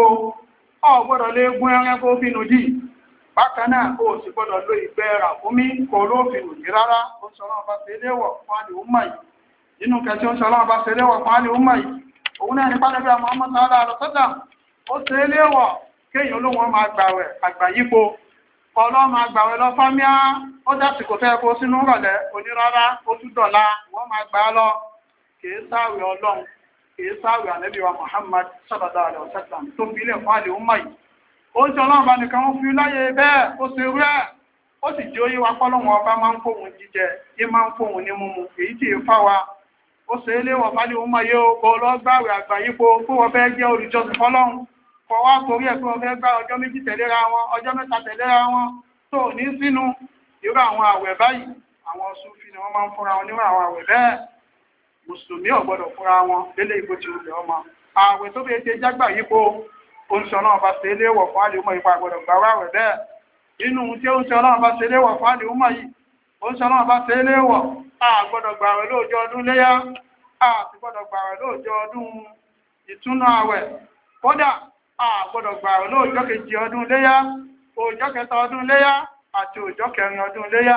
Speaker 1: ò gbọ́dọ̀ léegun ẹran kó fi nù dí bákan náà kó o sì gbọ́dọ̀ lo ìgbẹ́ ràkúnmí kó ló fi nù dí rárá ó ń sọ náà bá ṣe léwọ̀ fún àlè ọmọ yìí nínú kẹtí ó ń sọ náà bá ṣe léwọ̀ fún àlè ọmọ yìí òun náà nípa níbi àwọn ọmọ sáárà àlọ́sọ́dà ó ṣe é léwọ̀ kéèyàn olóhùn máa gbàwẹ̀ àgbàyípo ọlọ́ máa gbàwẹ̀ lọ fámíà ó dásìkò tẹ́ kó sínú rọ̀lẹ́ onírárá ó tún dọ̀la wọ́n máa gbà á lọ kìí sáwẹ̀ ọlọ́run kìí sáwẹ̀ ànábì wa Muhammad sallallahu alaihi wasallam tó fi ilẹ̀ fún àlè ọmọ yìí ó ń sọ ọlọ́run bá nìkan ó fi láyé bẹ́ẹ̀ ó ṣe rú ẹ̀ ó sì jẹ́ oyé wa pọ́lọ́wọ́n ọba máa ń fóun jíjẹ yé máa ń fóun ní mímu èyí tí ì fá wa ó ṣe é léwọ̀ fálé ọmọ yóò kọ́ lọ́gbàwẹ̀ àgbáyípo fún wọn fẹ́ jẹ́ olùjọsìn fọ́lọ́run kọ́ wá torí ẹ̀ pé wọ́n fẹ́ gbá ọjọ́ méjì tẹ̀léra wọn ọjọ́ mẹ́ta tẹ̀léra wọn tó ní sínú irú àwọn àwẹ̀ báyìí àwọn Súfì ni wọ́n máa ń fúnra wọn nírú àwọn àwẹ̀ bẹ́ẹ̀ mùsùlùmí ò gbọ́dọ̀ fúnra wọn délé ìbò tí ó lè ọmọ àwẹ̀ tó bẹ́ẹ̀ ṣe jágbà yípo oúnjẹ náà bá ṣe é léwọ̀ fún àlè ọmọ ipa gbọ́dọ̀ gbà àwẹ̀ bẹ́ẹ̀ inú tí oúnjẹ náà bá ṣe é léwọ̀ fún àlè ọmọ yìí oúnjẹ náà bá ṣe é léwọ̀ àgbọ́dọ̀ gbà àwẹ̀ lóòjọ́ ọdún léyá àti gbọ́dọ̀ gbà àwẹ̀ lóòjọ́ ọdún ìtúnú àwẹ̀ kódà àgbọ́dọ̀ gbà àwẹ̀ lóòjọ́ kejì ọdún léyá ọjọ́ kẹta ọdún léyá àti ọjọ́ kẹrin ọdún léyá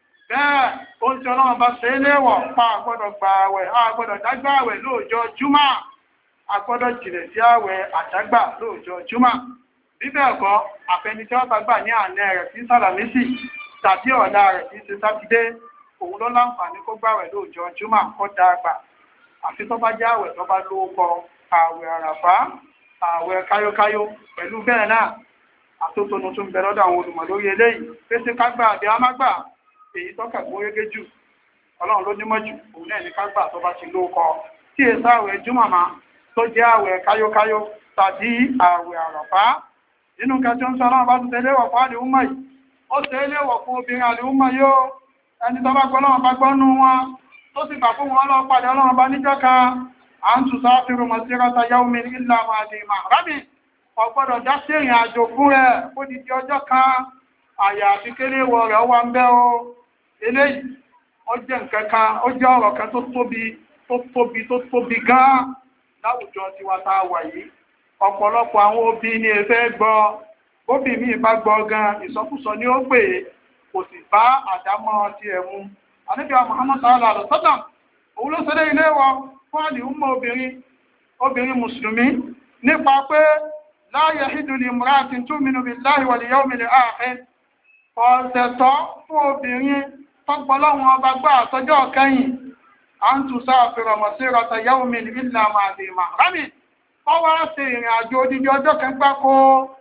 Speaker 1: bẹ́ẹ̀ oúnjẹ náà bá ṣe é léwọ̀ pa àgbọ́dọ̀ gbà àwẹ̀ àgbọ́dọ̀ dágbà àwẹ̀ lóòjọ́ júmà àgbọ́dọ̀ jìnà sí àwẹ̀ àdágbà lóòjọ́ júmà bíbẹ̀ ẹ̀kọ́ àfẹnijẹ́ ọba gbà ní àná rẹ̀ sí sàlàmísì tàbí ọ̀la rẹ̀ sí ṣe sátidé òun ló láǹfààní kó gbàwẹ̀ lóòjọ́ júmà kó dàgbà àfi tó bá jẹ́ àwẹ̀ tó bá lóókọ àwẹ̀ àràfá àwẹ̀ káyókáyó pẹ̀lú bẹ́ẹ̀ náà àtótónu tó ń bẹ lọ́dọ̀ àwọn olùmọ̀ lórí eléyìí pèsè kágbà àbí amágbà èyí tọ́kà gbó régé jù ọlọ́run ló nímọ̀ jù òun náà ní kágbà tó bá ti lóókọ tí èsì àwẹ̀ júmọ̀má tó jẹ́ àwẹ̀ káyókáyó tàbí àwẹ̀ àràfá nínú kẹjọ ń sọ ọlọ́run bá ti tẹ̀lé wọ̀ fún àlèhùnmọ̀ yìí ó tẹ̀lé wọ̀ fún obìnrin àlèhùnmọ̀ yóò ẹni tó bá gbọ́ ọlọ́run bá gbọ́nú wọn tó sì gbà fún wọn lọ pàdé ọlọ́run bá níjọ́ kan à ń tún sáfìrò mọ̀ sí rọ́ta yawmin illa máa di màrábì ọgbọ́dọ̀ dá sí ìrìn àjò fún rẹ̀ ó di di ọjọ́ kan àyà àti kéré wọ rẹ̀ wà ń bẹ́ o eléyìí ó jẹ́ nǹkan kan ó jẹ́ ọ̀rọ̀ kan tó tóbi gan láwùjọ tiwa tá a wà yìí ọ̀pọ̀lọpọ̀ àwọn òbí ni èfẹ́ gbọ́ bóbí mi bá gbọ́ gan ìsọkúsọ ni ó pè é kò sì bá àdámọ́ ti ẹ̀ mu àníbi àwọn Muhammad sallallahu alaihi wasallam òun ló sẹ́lẹ̀ ilé wọ fún àlìhùnmọ̀ obìnrin mùsùlùmí nípa pé la yahidu li imra'atin tu'minu billahi wal yawmil akhir ọ̀sẹ̀tọ́ fún obìnrin tọ́gbọ́lọ́wọ́n ọba gbá àtọjọ́ kẹ́yìn à ń tún sáfìrọ̀ masirata yawmin illa ma'a dhi mahrami wọ́n wá ṣe ìrìn àjò odidi ọjọ́ kẹgbákó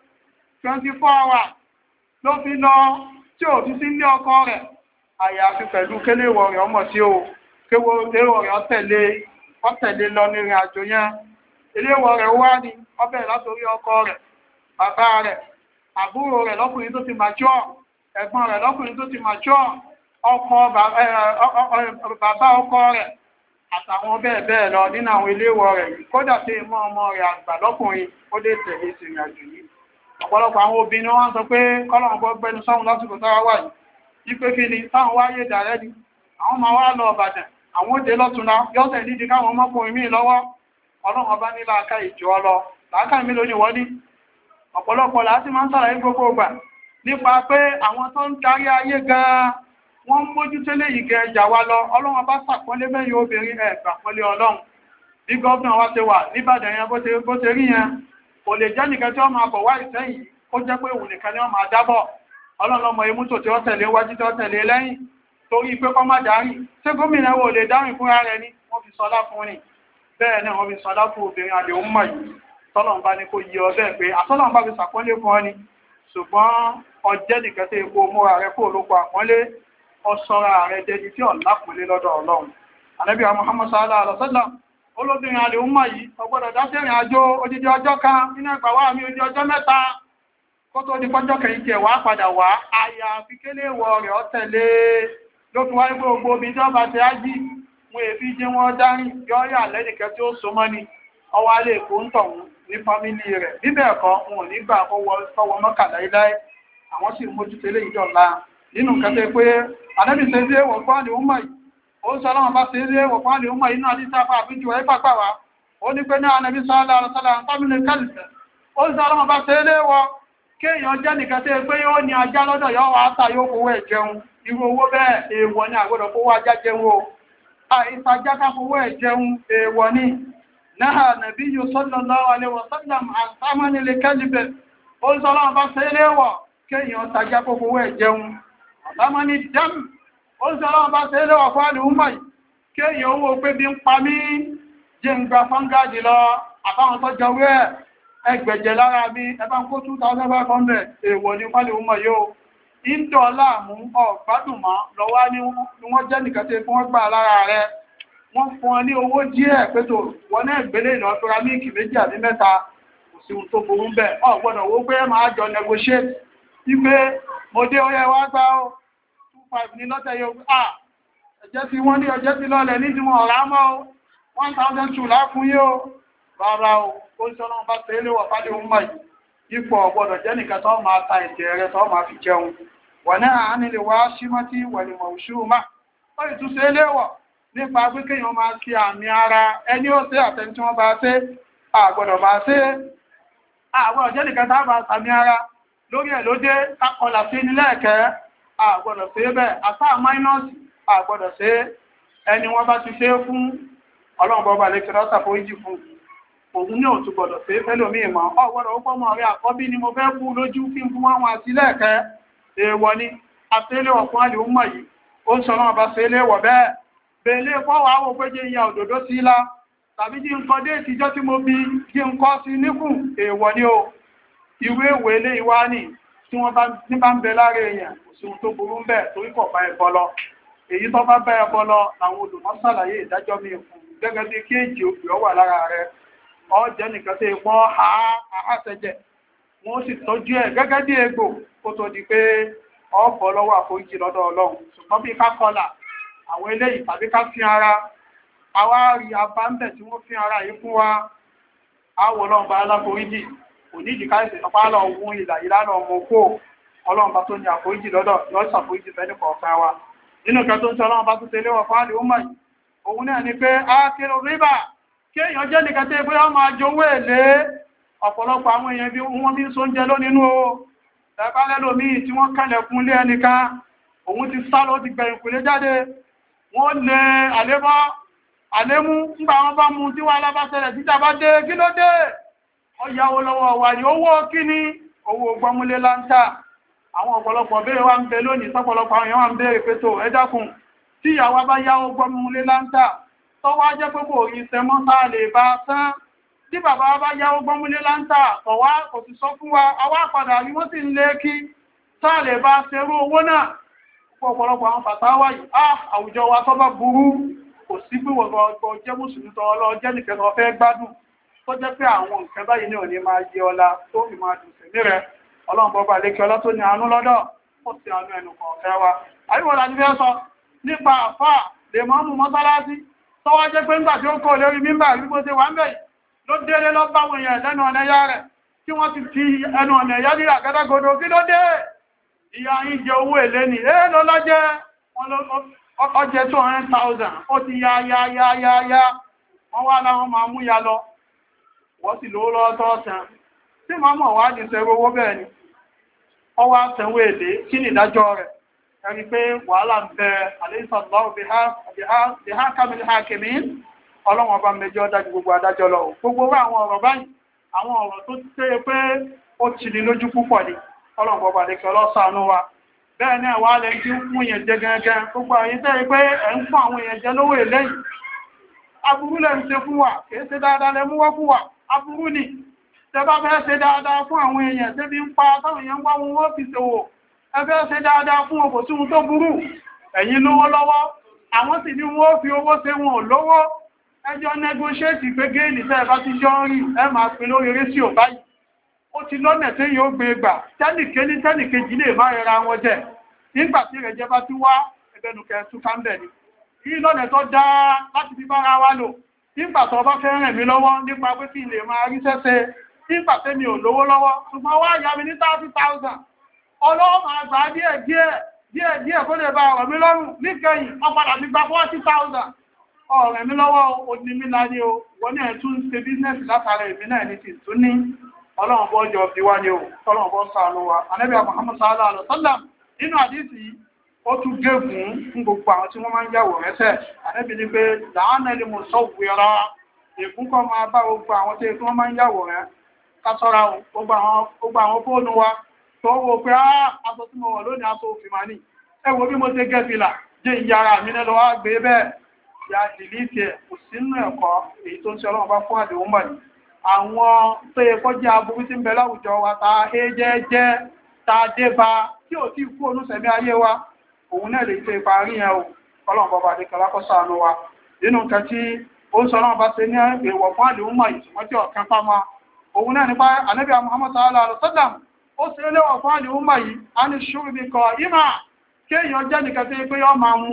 Speaker 1: 24 hours ló fi lọ tí ò fi sí ní ọkọ rẹ̀ àyàfi pẹ̀lú kéléwọ̀ rẹ̀ ọmọ sí o kéléwọ̀ rẹ̀ ọ̀tẹ̀lé lọ ní ìrìn àjò yẹn eléwọ̀ rẹ̀ wá ní ọbẹ̀ látorí ọkọ rẹ̀ bàbá rẹ̀ àbúrò rẹ̀ lọ́kùnrin tó ti mature ẹ̀gbọ́n rẹ̀ lọ́kùnrin tó ti mature bàbá ọkọ rẹ̀ àtàwọn bẹ́ẹ̀ bẹ́ẹ̀ lọ nínú àwọn iléèwọ̀ rẹ̀ yìí kódà tí mọ́ ọmọ rẹ̀ àgbà lọ́kùnrin ó lè tẹ̀lé ìsìnrìn àjò yìí ọ̀pọ̀lọpọ̀ àwọn obìnrin wọ́n sọ pé kọ́lọ̀n bọ́ gbẹnu sọ́hun lásìkò táwa wà yìí wípé kí ni táwọn wáyé dàrẹ́ ni àwọn máa wá lọ Ìbàdàn àwọn òde lọ́túnla yọ́sẹ̀ nídìí káwọn ọmọkùnrin míì lọ́wọ́ ọlọ́run ọba ní láàká ìjọ ọlọ láàká mi lónìí wọ́n ní ọ̀pọ̀lọpọ̀ láti máa ń sàlàyé gbogbo ìgbà nípa pé àwọn tó ń darí ayé gan-an wọ́n ń mójú tẹ́lẹ̀ yìí gẹ ẹjà wa lọ ọlọ́run bá sàpọ́nlé mẹ́yìn obìnrin ẹ̀gbà pọ́nlé ọlọ́run bí gọ́ọ̀nà wa ṣe wà níbàdàn yẹn bó ṣe rí yẹn kò lè jẹ́ nìkan tí wọ́n máa bọ̀ wá ìsẹ́yìn kó jẹ́ pé òun nìkan ni wọ́n máa dábọ̀ ọlọ́run lọ́mọ imú tó tí wọ́n tẹ̀lé wájú tí wọ́n tẹ̀lé lẹ́yìn torí pé kọ́ má dárìn ṣé gómìnà wo lè dárìn fúnra rẹ̀ ni wọ́n fi sọlá fún ni bẹ́ẹ̀ náà wọ́n fi sọlá fún obìnrin àlè òun mọ̀ yìí tọ́lọ́run bá ní kó yí ọ bẹ́ẹ̀ pé àtọ́lọ́run bá fi sàpọ́nlé fún ọ ni ṣùgbọ́n ọjẹ́ nìkan tí epo múra rẹ kó olóko àpọ́nlé ọ̀sọ́ra rẹ̀ dẹni tí ọ̀lá pẹ̀lẹ́ lọ́dọ̀ ọlọ́run. Ànábì Muhammad sallallahu alaihi wasallam olóbìnrin àlè ń mọ̀ yìí ọgbọ́dọ̀ dásẹ̀rìn àjò odidi ọjọ́ kan nínú ẹgbà wà mí odidi ọjọ́ mẹ́ta kó tó di pọ́jọ́ kẹyìn tiẹ̀ wá padà wá àyàfi kélé wọ rẹ̀ ọ tẹ̀lé ló fi wáyé gbogbo omi tí wọ́n bá ti ájì wọn èfi jẹ́ wọn dárìn yọ́ọ́yà lẹ́nìkẹ́ tí ó so mọ́ ni ọwọ́ alẹ́ èkó ń tọ̀hún ní fámílì rẹ̀ bíbẹ̀ ẹ̀kọ́ wọn ò ní gbà kọ́wọ́ mọ́kà láíláí àwọn sì mójútó lé ìjọba nínú kẹtẹ pé anábì ṣe dé wọ̀ fún àlè ọmọ yìí ó sọ ọlọ́run bá ṣe dé wọ̀ fún àlè ọmọ yìí náà ní sáfà àbíjú ẹ̀ pàpà wá ó ní pé ní anábì sọ́ọ́lá ọ̀sọ́lá fámílì kálífẹ̀ ó sọ ọlọ́run bá ṣe dé wọ kéèyàn jẹ́ nìkan tẹ́ pé yóò ní ajá lọ́dọ̀ yóò wá ta yóò fowó ẹ̀ jẹun irú owó bẹ́ẹ̀ èèwọ̀ ni àgbọ̀dọ̀ fowó ajá jẹun o àìsàjá ká fowó ẹ̀ jẹun èèwọ̀ ni náà nàbí yóò sallallahu alaihi wasallam àtàmánì lè kẹ́lìbẹ̀ ó sọ ọlọ́run bá ṣe léwọ̀ kéèyàn tajá kó fowó ẹ̀ jẹun àtàmánì dẹ́m ó sọ ọlọ́run bá ṣe léwọ̀ fún àlùmọ̀ yìí kéèyàn owó pé bí ń pa mí jẹ́ ń gba fọ́ngáàdì lọ àbáwọn tó jọ wẹ́ ẹgbẹ̀jẹ̀ lára bí ẹbá ń kó 2,500 èèwọ̀ ní pálí ọmọ yóò ìndọ̀ láàmú ọ̀gbádùnmọ́ lọ́wọ́ ní wọ́n jẹ́ nìkan tí wọ́n gbà lára rẹ̀ wọ́n fún ọ ní owó díẹ̀ pẹ́tò wọ́n náà gbélé ìlọ tó ra míìkì méjì àbí mẹ́ta kò sí ohun tó burú ń bẹ̀ ọ̀gbọ́dọ̀ owó pé máa jọ negotiate wípé mo dé oyè wá gbá ó 2,500 ní lọ́tẹ̀ yóò ẹ̀jẹ̀ tí wọ́n ní ọjọ́ tí lọ́lẹ̀ ní ìdíwọ̀n ọ̀rá mọ́ 1,200 láfún yóò rárá o ó ń sọ́nà bá tẹ́lẹ̀ wọ̀ fádé ohun mọ̀ yìí ipò ọ̀gbọ́dọ̀ jẹ́ nìkan tó máa ta ẹ̀jẹ̀ rẹ̀ tó máa fi jẹun wọ̀n náà nílé wá símọ́tí wọ̀lìmọ̀ òṣùmá ó ìtúnṣe léwọ̀ nípa pé kéèyàn máa fi àmì ara ẹni ó ṣe àtẹni tí wọ́n bá ṣe àgbọ́dọ̀ bá ṣe àgbọ́dọ̀ jẹ́ nìkan tá bá sàmì ara lórí ẹ̀ ló dé kákọlà sí ní lẹ́ẹ̀kẹ́ àgbọ́dọ̀ ṣe bẹ́ẹ̀ àtà máínọ́ọ̀sì àgbọ́dọ̀ ṣe ẹni wọ́n bá ti ṣe fún ọlọ́run bọ́ba lẹ́kẹ́ lọ́sà foríjì fún òun ní òtún gbọ́dọ̀ ṣe fẹ́lòmí ìmọ̀ ọgbọ́dọ̀ ó pọ́mọ̀ rẹ̀ àkọ́bí ni mo fẹ́ kú lójú kí n fún wọn àti lẹ́ẹ̀kẹ́ èèwọ̀ ni àtẹ́lẹ̀wọ̀ fún àlè ọmọ yìí ó ń sọ náà bá ṣe léwọ̀ bẹ́ẹ̀ bèèlé fọ́wọ́ àwọn òpéjì ìyà òdòdó sí ilá tàbí jí ń kọ́ dé ìtìjọ́ tí mo bí jí ń kọ́ sí níkùn èèwọ̀ ni o ìwé ìwé ilé ìwá ní tí wọ́n bá ń bẹ lára èèyàn kò sí ohun tó burú ń bẹ̀ torí kò bá ẹbọ lọ èyí tó bá bá ẹbọ lọ làwọn olùmọ̀ ṣàlàyé ìdájọ́ mi fún gẹ́gẹ́ bí kí èjì òbí ọ wà lára rẹ ọ jẹ́ nìkan tó pọ́n àásẹjẹ wọ́n sì tọ́jú ẹ̀ gẹ́gẹ́ bí egbò kó tó di pé ọ bọ́ lọ́wọ́ àforíjì lọ́dọ̀ Ọlọ́run ṣùgbọ́n bí ká kọlà àwọn eléyìí tàbí ká fi ara àwárí abáńbẹ̀ tí wọ́n fi ara yìí fún wa àwọ̀ ọlọ́run bá aláforíjì kò ní ìdíká ìsẹ̀ ọpá lọ ohun ìlà ìlànà ọmọ kó ọlọ́run bá tó ní àforíjì lọ́dọ̀ yọ́ ṣàforíjì fẹ́ nípa ọ̀fẹ́ wa nínú ìkẹ́ tó ń tẹ ọlọ́run bá tó tẹlé wọ̀ fáàlì ó mọ̀ yìí òun náà ni pé á kéré rìbá kí èèyàn jẹ́ nìkan tẹ́ pé wọ́n máa jowó èlé ọ̀pọ̀lọpọ̀ àwọn èèyàn bí wọ́n bí ń sóúnjẹ lónínú o tẹ́bá lẹ́lòmíì tí wọ́n kẹ́lẹ̀kùn lé ẹnìkan òun ti sá lọ ti gbẹ̀yìn kò lè jáde wọ́n lè àlébọ́ àlémú nígbà wọn bá mú tí wọ́n alábáṣẹ́lẹ̀ títà bá dé kí ló dé ọyàwó lọ́wọ́ wà ní owó kíní owó gbọmúlé láńtà àwọn ọ̀pọ̀lọpọ̀ béèrè wá ń bẹ lónìí sọ́pọ̀lọpọ̀ àwọn èèyàn wá ń béèrè pé tó ẹ dákun tí ìyàwó bá yáwó gbọmúlé láńtà tó wá jẹ́ pé kò rí sẹmọ́ sáà lè bá tán tí bàbá bá yáwó gbọmúlé láńtà kọ̀wá kò sì sọ fún wa awá padà rí wọ́n sì ń lé kí sáà lè bá ṣerú owó náà ọ̀pọ̀lọpọ̀ àwọn fàtàwà yìí àwùjọ wa tó bá burú kò sí pé wọ̀gbọ̀ jẹ́ mùsùlùmí tọ́ ọlọ́ jẹ́ nìkan tó fẹ́ gbádùn tó jẹ́ pé àwọn nǹkan báyìí ní òní máa jẹ ọlá tó fi máa dùn sẹ̀mí rẹ̀ ọlọ́run bọ́ba lékẹ́ ọlá tó ní àánú lọ́dọ̀ ó sì àánú ẹnu kọ̀ọ̀fẹ́ wa àríwọ̀lá ní fẹ́ sọ nípa àfà lè mọ́ mú mọ́sálásí tó wá jẹ́ pé ńgbà tí ó kó lórí mímbà rí bó ṣe wà ń bẹ̀ ló délé lọ bá wọn yẹn lẹ́nu ọ̀nà ẹ̀yà rẹ̀ tí wọ́n ti fi ẹnu ọ̀nà ẹ̀yà rí àgádágodo kí ló dé ìyá yín jẹ owó èlé ni ló lọ́jẹ́ ọjẹ́ 200,000 ó ti ya wọ́n wá láwọn máa mú ya lọ wọ́n sì lówó lọ́tọ́ọ̀sán tí máa mọ̀ wá ní sẹ́rọ owó bẹ́ẹ̀ ni ọ wá sẹ́wọ́ èlé kí ni ìdájọ́ rẹ̀ ẹni pé wàhálà ń bẹ àlẹ́sàlọ́wọ́ bí ha kàmìlì ha kèmí ọlọ́wọ́n ọba mẹjọ dájú gbogbo adájọ́ lọ gbogbo àwọn ọ̀rọ̀ báyìí àwọn ọ̀rọ̀ tó tẹ́ pé ó ti ní lójú púpọ̀ ni ọlọ́run bọ́ba lè kí ọlọ́sàánú wa bẹ́ẹ̀ náà wà lẹ́yìn tí ń fún èèyàn jẹ gẹ́gẹ́ gbogbo àyín tẹ́ pé ẹ̀ ń fún àwọn èèyàn jẹ lówó èlẹ́yìn aburú lẹ́ ń ṣe fún wa kìí ṣe dáadáa lẹ mú wá fún wa aburú ni tẹ́ bá fẹ́ ṣe dáadáa fún àwọn èèyàn tẹ́ bí ń pa táwọn èèyàn wá wọn wọ́n fi ṣòwò ẹ fẹ́ ṣe dáadáa fún ọkọ̀ tí wọn tó burú ẹ̀yin lówó lọ́wọ́ àwọn sì ní wọ́n fi owó ṣe wọn ò lówó ẹjọ́ negotiate pé géèlì tẹ́ ẹ bá ti jọ ń rí ẹ máa pín lórí ratio báyìí ó ti lọ́nà tí yóò gbé gbà tẹ́nìkéní tẹ́nìkejì lè má rẹra wọn jẹ nígbà tí ìrẹ̀jẹ̀ bá ti wá ẹgbẹ̀nùkẹ́ tún kámbẹ̀ ni yìí lọ́nà tó dá láti fi bára wa lò nígbà tó bá fẹ́ ràn mí lọ́wọ́ nípa pé kí n lè máa rí sẹ́sẹ́ nígbà tí mi ò lówó lọ́wọ́ ṣùgbọ́n wá yá mi ní 30,000 ọlọ́wọ́ máa gbà díẹ̀ kó lè bá ọ̀rọ̀ mi lọ́rùn níkẹyìn ọ̀padà ti gba 40,000 ọ̀rẹ́ mi lọ́wọ́ òní mi láyé o wọ́n ní ẹ̀tún ṣe bísínẹ́sì látara èmi náà ní ti tún ní ọlọ́run bọ́ jọ bí wá ní o ọlọ́run bọ́ ṣàánú wa Ànábì Muhammad sallallahu alaihi wasallam nínú àdísì ó tún gégùn fún gbogbo àwọn tí wọ́n máa ń yàwó rẹ́sẹ̀ Ànábì ní pé làánà lè mọ̀ sọ́ọ̀wé ra èkún kọ́ máa bá gbogbo àwọn tí wọ́n máa ń yàwó rẹ́ kásọ́ra gbogbo àwọn fóònù wa tó wo pé aṣọ tí mo wọ̀ lónìí aṣọ òfin mà ní ẹ wo bí mo ṣe gẹ́ fìlà jẹ́ ìyára mi lọ wá gbé bẹ́ẹ̀ ya dìlítì ẹ̀ kò sínú ẹ̀kọ́ èyí tó ń ṣe ọlọ́run bá fún àdéhùn mọ̀ ní àwọn tó yẹ kọ́ jẹ́ aburú tí ń bẹ láwùjọ wa ta jẹ́ ta dé bá tí ò tí kú olùsẹ̀mí ayé wa òun náà lè ṣe ìparí yẹn o ọlọ́run bọ́ba àdékẹ́ lákọ́sàánú wa nínú nǹkan tí ó ń sọ ọlọ́run bá ṣe ní èèwọ̀ fún àdéhùn mọ̀ yìí ṣùgbọ́n tí ọ̀kan pamọ́ òun náà nípa Ànábì Muhammad sallallahu alaihi wasallam ó ṣe léwọ̀ fún àdéhùn mọ̀ yìí a ní ṣúrù bí kọ ìmà kéèyàn jẹ́ nìkan tó yẹ pé yọ́ máa mú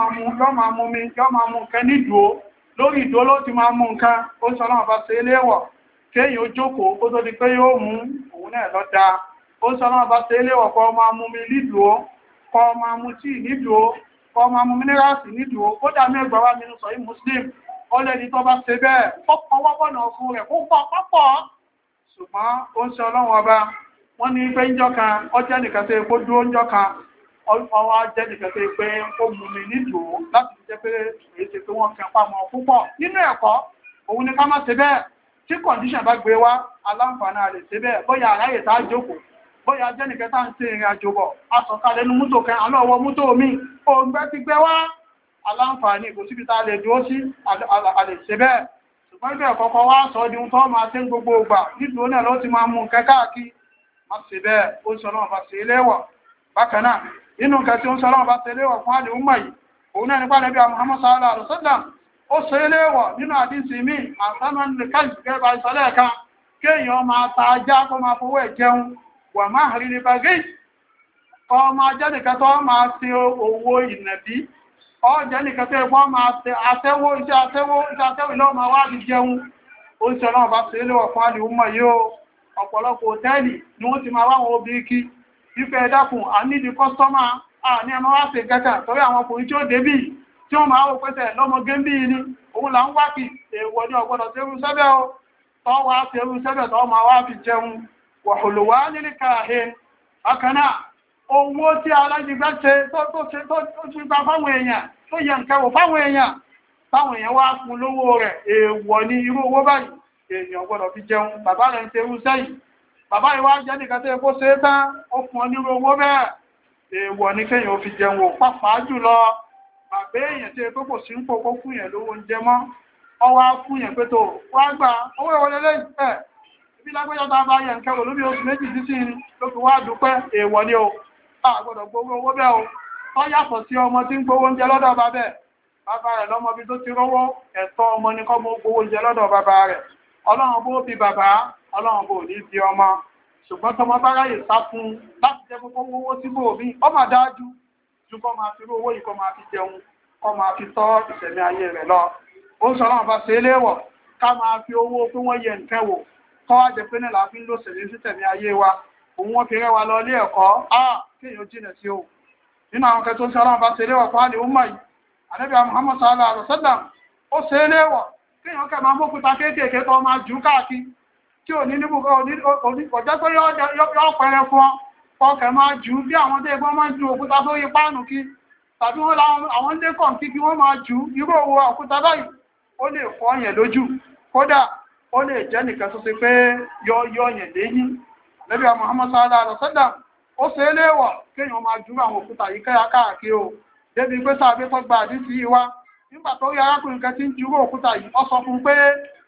Speaker 1: mi yọ́ máa mú nǹkan nídùú lórí ìdúró ló ti máa mú nǹkan ó sọ náà bá ṣe léwọ̀ kéèyàn ó jókòó kó tó di pé yóò mú òun náà lọ da ó sọ náà bá ṣe léwọ̀ kó máa mú mi nídùú kó máa mú tíì nídùú kó máa mú mínírààsì nídùú ó dá mẹ́gbàá wá nínú sọ̀yí Muslim ó lẹ́ni tó bá ṣe bẹ́ẹ̀ pọ́pọ́ wọ́pọ̀nà ọkùn rẹ̀ kó pọ̀ pọ́pọ̀ ṣùgbọ́n ó ń sọ ọlọ́run ọba wọ́n ní pé ńjọ́ kan ọjọ́ nìkan tó yẹ kó dúró ńjọ́ kan ọwọ́ jẹ́ nìkan tó pé ó mú mi nídùú láti jẹ́ pé èyí ṣe pé wọ́n kẹ́ pàmọ́ púpọ̀ nínú ẹ̀kọ́ òun ni ká má ṣe bẹ́ẹ̀ tí kọ̀ǹdíṣàn bá gbé wá aláǹfààní àlè ṣe bẹ́ẹ̀ bóyá aráyè tá a jókòó bóyá jẹ́ nìkan tá à ń ṣe ìrìn àjò bọ̀ asọ̀kalẹ̀ nu mútò kan alọ́wọ́ mútò mi òǹgbẹ́ ti gbé wá aláǹfààní kò síbi tá a lè dúró sí àlè ṣe bẹ́ẹ̀ ṣùgbọ́n ibẹ̀ kọ́kọ́ wá sọ di ohun tó máa ṣe ń gbogbo ìgbà nídùú náà ló ti máa mú nǹkan káàkiri má ṣe bẹ́ẹ̀ ó sọ náà bá ṣe léwọ̀ bákan náà inú nǹkan tí ó ń sọ ọlọ́run bá ṣe léwọ̀ fún àlè ọmọ yìí òun náà nípa Ànábì Muhammad sallallahu alaihi wasallam ó ṣe léwọ̀ nínú àdínsì mí àtàmán lè káyì gẹ́gẹ́ bá ìsọlẹ̀ kan kéèyàn máa ta ajá kó máa fowó ẹ̀ jẹun wà máa rí ní bagé kọ́ máa jẹ́ nìkan tó máa ṣe owó ìnàbí ọ jẹ́ nìkan tó ẹgbọ́n máa ṣe àtẹ́wó iṣẹ́ àtẹ́wó ìlọ́ máa wá fi jẹun ó ń sọ ọlọ́run bá ṣe léwọ̀ fún àlè ọmọ yìí ó ọ̀pọ̀lọpọ̀ hòtẹ́ẹ̀lì ni wọ́n ti máa wá wọn obìnrin kí ìfẹ́ ẹ̀dàkùn àníìdí kọ́sọ́mà ní ẹmọ wá sí gẹ́gẹ́ torí àwọn ọkùnrin tí ó débì tí wọ́n máa wò pẹ́sẹ̀ lọ́mọgé bí ní òun là ń wá kí èèwọ̀ ní ọgbọ́dọ̀ tí irú sẹ́bẹ̀ ó tọ́ wá sí irú sẹ́bẹ̀ tọ́ máa wá fi jẹun wọ̀hùlùwá nílì kàáhé akànnà owó tí alájìgbá ṣe tó ti gba fáwọn èèyàn tó yẹ nǹkan wò fáwọn èèyàn táwọn èèyàn wá fún lówó rẹ̀ èèwọ̀ ní irú owó báyìí èèyàn gbọ́dọ̀ fi jẹun bàbá rẹ̀ ń ṣe irú sẹ́yìn bàbá ìwá jẹ́ nìkan tó yẹ kó ṣe é tán ó fún ọ nírú owó bẹ́ẹ̀ èèwọ̀ ní kéèyàn ó fi jẹun ò pàápàá jùlọ bàbá èèyàn tí tó kò sí ń pò kó fún yẹn lówó oúnjẹ mọ́ ọwá fún yẹn pé tó wá gbà owó ìwọlé lẹ́yìn ẹ̀ ibi lágbẹ́jọ́ tá a bá yẹn kẹrò lóbi oṣù méjì títí ló fi wá dúpẹ́ èèwọ̀ ni o a gbọ́dọ̀ gbowó owó bẹ́ẹ̀ o tó yàtọ̀ sí ọmọ tí ń gbowó oúnjẹ lọ́dọ̀ bàbá ẹ̀ bàbá rẹ̀ lọ́mọ bí tó ti rówó ẹ̀tọ́ ọmọ ní kọ́ mọ́ gbowó oúnjẹ lọ́dọ̀ bàbá rẹ̀ ọlọ́run bó fi bàbá ọlọ́run bó ní fi ọmọ ṣùgbọ́n tọmọ bá ráyè sá fún láti jẹ́ kókó owó tí bò mí ọ máa dájú ju kọ́ máa fi owó yìí kọ́ máa fi jẹun kọ́ máa fi tọ́ ìṣẹ̀mí ayé rẹ̀ lọ ó ń sọ náà bá ṣe é léwọ̀ ká máa fi owó pé wọ́n yẹ nǹkan wò kọ́ wá jẹ pé náà láti ń lò sẹ̀lẹ̀ sí tẹ̀mí ayé wa òun wọ́n fi rẹ́ wa lọ ilé ẹ̀kọ́ kéèyàn jìnà sí o nínú àwọn kẹtọ́ ń sọ náà bá ṣe é léwọ̀ fún àlè ọmọ yìí Ànábì Muhammad sallallahu alaihi wasallam ó ṣe é léwọ̀ kéèyàn kẹ́ máa mókúta kéékèèké tó máa jù káàkiri tí ò ní níbùkọ́ ọjọ́ tó yọ́ pẹ̀rẹ fún ọkẹ̀ máa jù bí àwọn tó ẹgbọ́n máa jù òkúta tó yí páànù kí tàbí wọ́n láwọn lẹ́kọ̀ọ́ kí wọ́n máa jù irú owó òkúta báyìí ó lè fọ́ yẹn lójú kódà ó lè jẹ́ nìkan tó ṣe pé yọ yẹn léyìn Ànábì Muhammad sallallahu alaihi wasallam ó ṣe é léèwọ̀ kéèyàn máa jù àwọn òkúta yìí káàkiri o débi pé sáà tó gba àdísí wa nígbà tó rí arákùnrin kan tí ń jù òkúta yìí ó sọ fún pé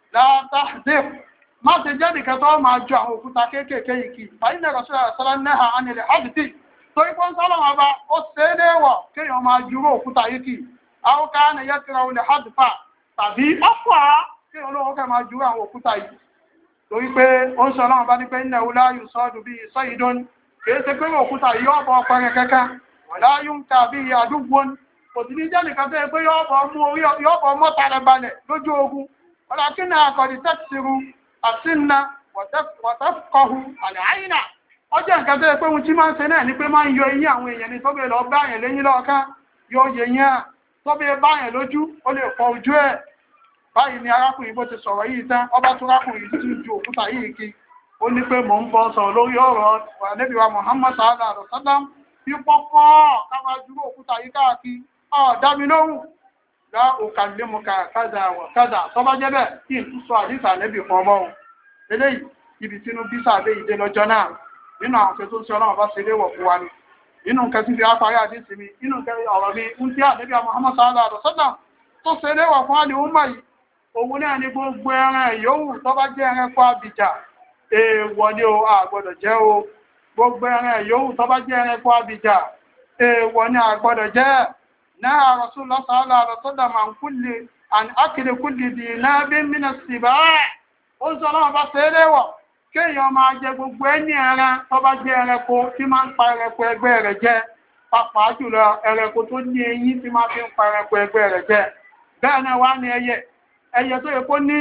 Speaker 1: látàdé má ṣe jẹ́ nìkan tó máa ju àwọn òkúta kéékèèké yìí kì fàyínà Rasulullah sallallahu alaihi anilẹ̀ àdìtì torí pé ń sọ́lọ́ wọn bá ó ṣe é léèwọ̀ kéèyàn máa ju òkúta yìí kì àwọn ká ní yẹ́ tira olè hádùfà tàbí ọ̀pọ̀ kí olówó kẹ́ máa ju àwọn òkúta yìí torí pé ó ń sọ ọlọ́run bá ní pé ilẹ̀ oláyù sọ́ọ̀dù bí ìsọ́ ìdóní kìí ṣe pé òkúta yìí ọ̀bọ̀ ọpẹrẹ kẹ́kẹ́ ọ̀láyù ń ta bí àdúgbò kò sí ní jẹ́ nìkan tó yẹ pé yọ́ọ̀bọ̀ mọ́ta rẹ̀ balẹ̀ lójú ogun ọ̀là kí ni àkọ́dí tẹ́kìsìrù àsínà wọ̀tẹ́kọ̀hù àlẹ́ àyínà ọjọ́ nǹkan tó yẹ pé ohun tí máa ń ṣe náà ni pé máa ń yọ eyín àwọn èèyàn ní tó bẹ́ẹ̀ lọ bá àyàn lẹ́yìn lọ́ọ̀kan yọ yẹ̀yìn à tó bẹ́ẹ̀ bá àyàn lójú ó lè fọ ojú ẹ̀ báyìí ni arákùnrin bó ti sọ̀rọ̀ yìí tán ọba tó rákùnrin tí ju òkúta yìí kí ó ní pé mò ń bọ́ sọ̀rọ̀ lórí ọ̀rọ̀ Ànábì wa Muhammad sallallahu alaihi wasallam bí pọ́pọ́ káwá dúró òkúta yìí káàkiri dámi lóhùn lá òkàlémùkà kádà wọ̀ kádà tó bá jẹ́ bẹ́ẹ̀ kí n tún sọ àdìsá Ànábì fún ọmọ òun eléyìí ibi tínú bí sàbẹ̀ ìdè lọ́jọ́ náà nínú àwọn kẹtó sí ọlọ́run bá ṣe léwọ̀ fún wa ni nínú kẹtí fi áparí àdìsí mi nínú ọ̀rọ̀ mi ń tí Ànábì wa Muhammad sallallahu alaihi wasallam tó ṣe léwọ̀ fún àlè ọmọ yìí òun náà ni gbogbo ẹran ìyówù tó bá jẹ́ ẹran kó àbìjà èèwọ̀ ni o àgbọ́dọ̀ jẹ́ o gbogbo ẹran ìyówù tó bá jẹ́ ẹran kó àbìjà èèwọ̀ ni àgbọ́dọ̀ jẹ́ náà Rasulullah sallallahu alaihi wasallam an kulli an akli kulli dinabin min as-sibaa ó sọ lọ́wọ́ bá ṣe é léwọ̀ kéèyàn máa jẹ gbogbo ẹni ẹran tó bá jẹ́ ẹranko tí máa ń pa ẹranko ẹgbẹ́ rẹ̀ jẹ pàápàá jùlọ ẹranko tó ní eyín tí máa fi ń pa ẹranko ẹgbẹ́ rẹ̀ jẹ bẹ́ẹ̀ náà wá ní ẹyẹ tó yẹ kó ní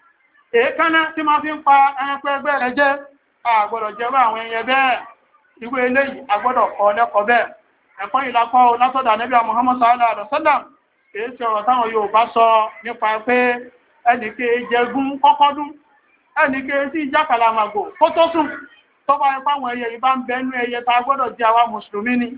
Speaker 1: èékánná tí máa fi ń pa ẹranko ẹgbẹ́ rẹ̀ jẹ́ àgbọ́dọ̀ jẹ́rọ àwọn ẹyẹ bẹ́ẹ̀ ìwé eléyìí àgbọ́dọ̀ kọ́ lẹ́kọ̀ọ́ bẹ́ẹ̀ ẹ̀kọ́ ìlàkọ́ látọ̀dọ̀ Ànábì Muhammad sallallahu alaihi wasallam èyí tí ọ̀rọ̀ táwọn Yorùbá sọ nípa pé ẹnìké jẹgún kọ́kọ́dún ẹnìké sí ìjákàlàmàgbò kó tó sùn tó bá ipá àwọn ẹyẹ yìí bá ń bẹnu ẹyẹ tá gbọ́dọ̀ jẹ́ àwa mùsùlùmí ni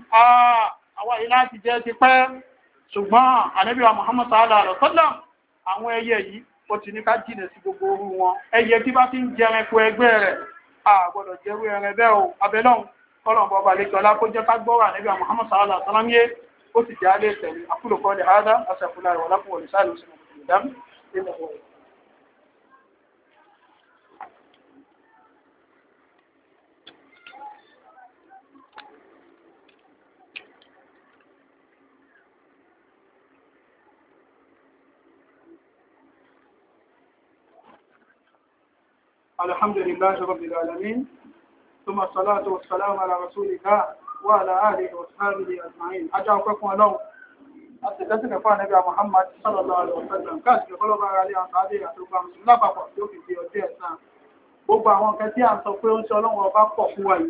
Speaker 1: àwa yìí láti jẹ́ ti pẹ́ ṣùgbọ́n Ànábì Muhammad sallallahu alaihi wasallam àwọn ẹyẹ yìí ó ti ní ká jìnà sí gbogbo orú wọn ẹyẹ tí bá ti ń jẹ ẹranko ẹgbẹ́ rẹ̀ àgbọ́dọ̀ jẹ́rú ẹran bẹ́ẹ̀ o abẹ́lọ́hun kọ́lọ̀bọ̀ ọba lẹ́kọ̀ọ́ lápó jẹ́ ká gbọ́rọ̀ Ànábì Muhammad sallallahu alaihi wasallam yé ó sì jẹ́ alẹ́ tẹ̀lé akúlùkọ́ lè hádá asẹ̀kúnlá ìwọ̀ lápò wọlé sáà lóṣù ìdámù الحمد لله رب العالمين ثم الصلاة والسلام على رسول الله وعلى آله وصحبه أجمعين أجاوبكم الله أتكتك فانبي محمد صلى الله عليه وسلم كاسك قلوب عليه أصحابه أتوقع مسلم لا بقى يوكي في ọjọ́ ẹ̀san gbogbo àwọn nǹkan tí a ń sọ pé ó ń sọ Ọlọ́run ọba pọ̀ fún wa yìí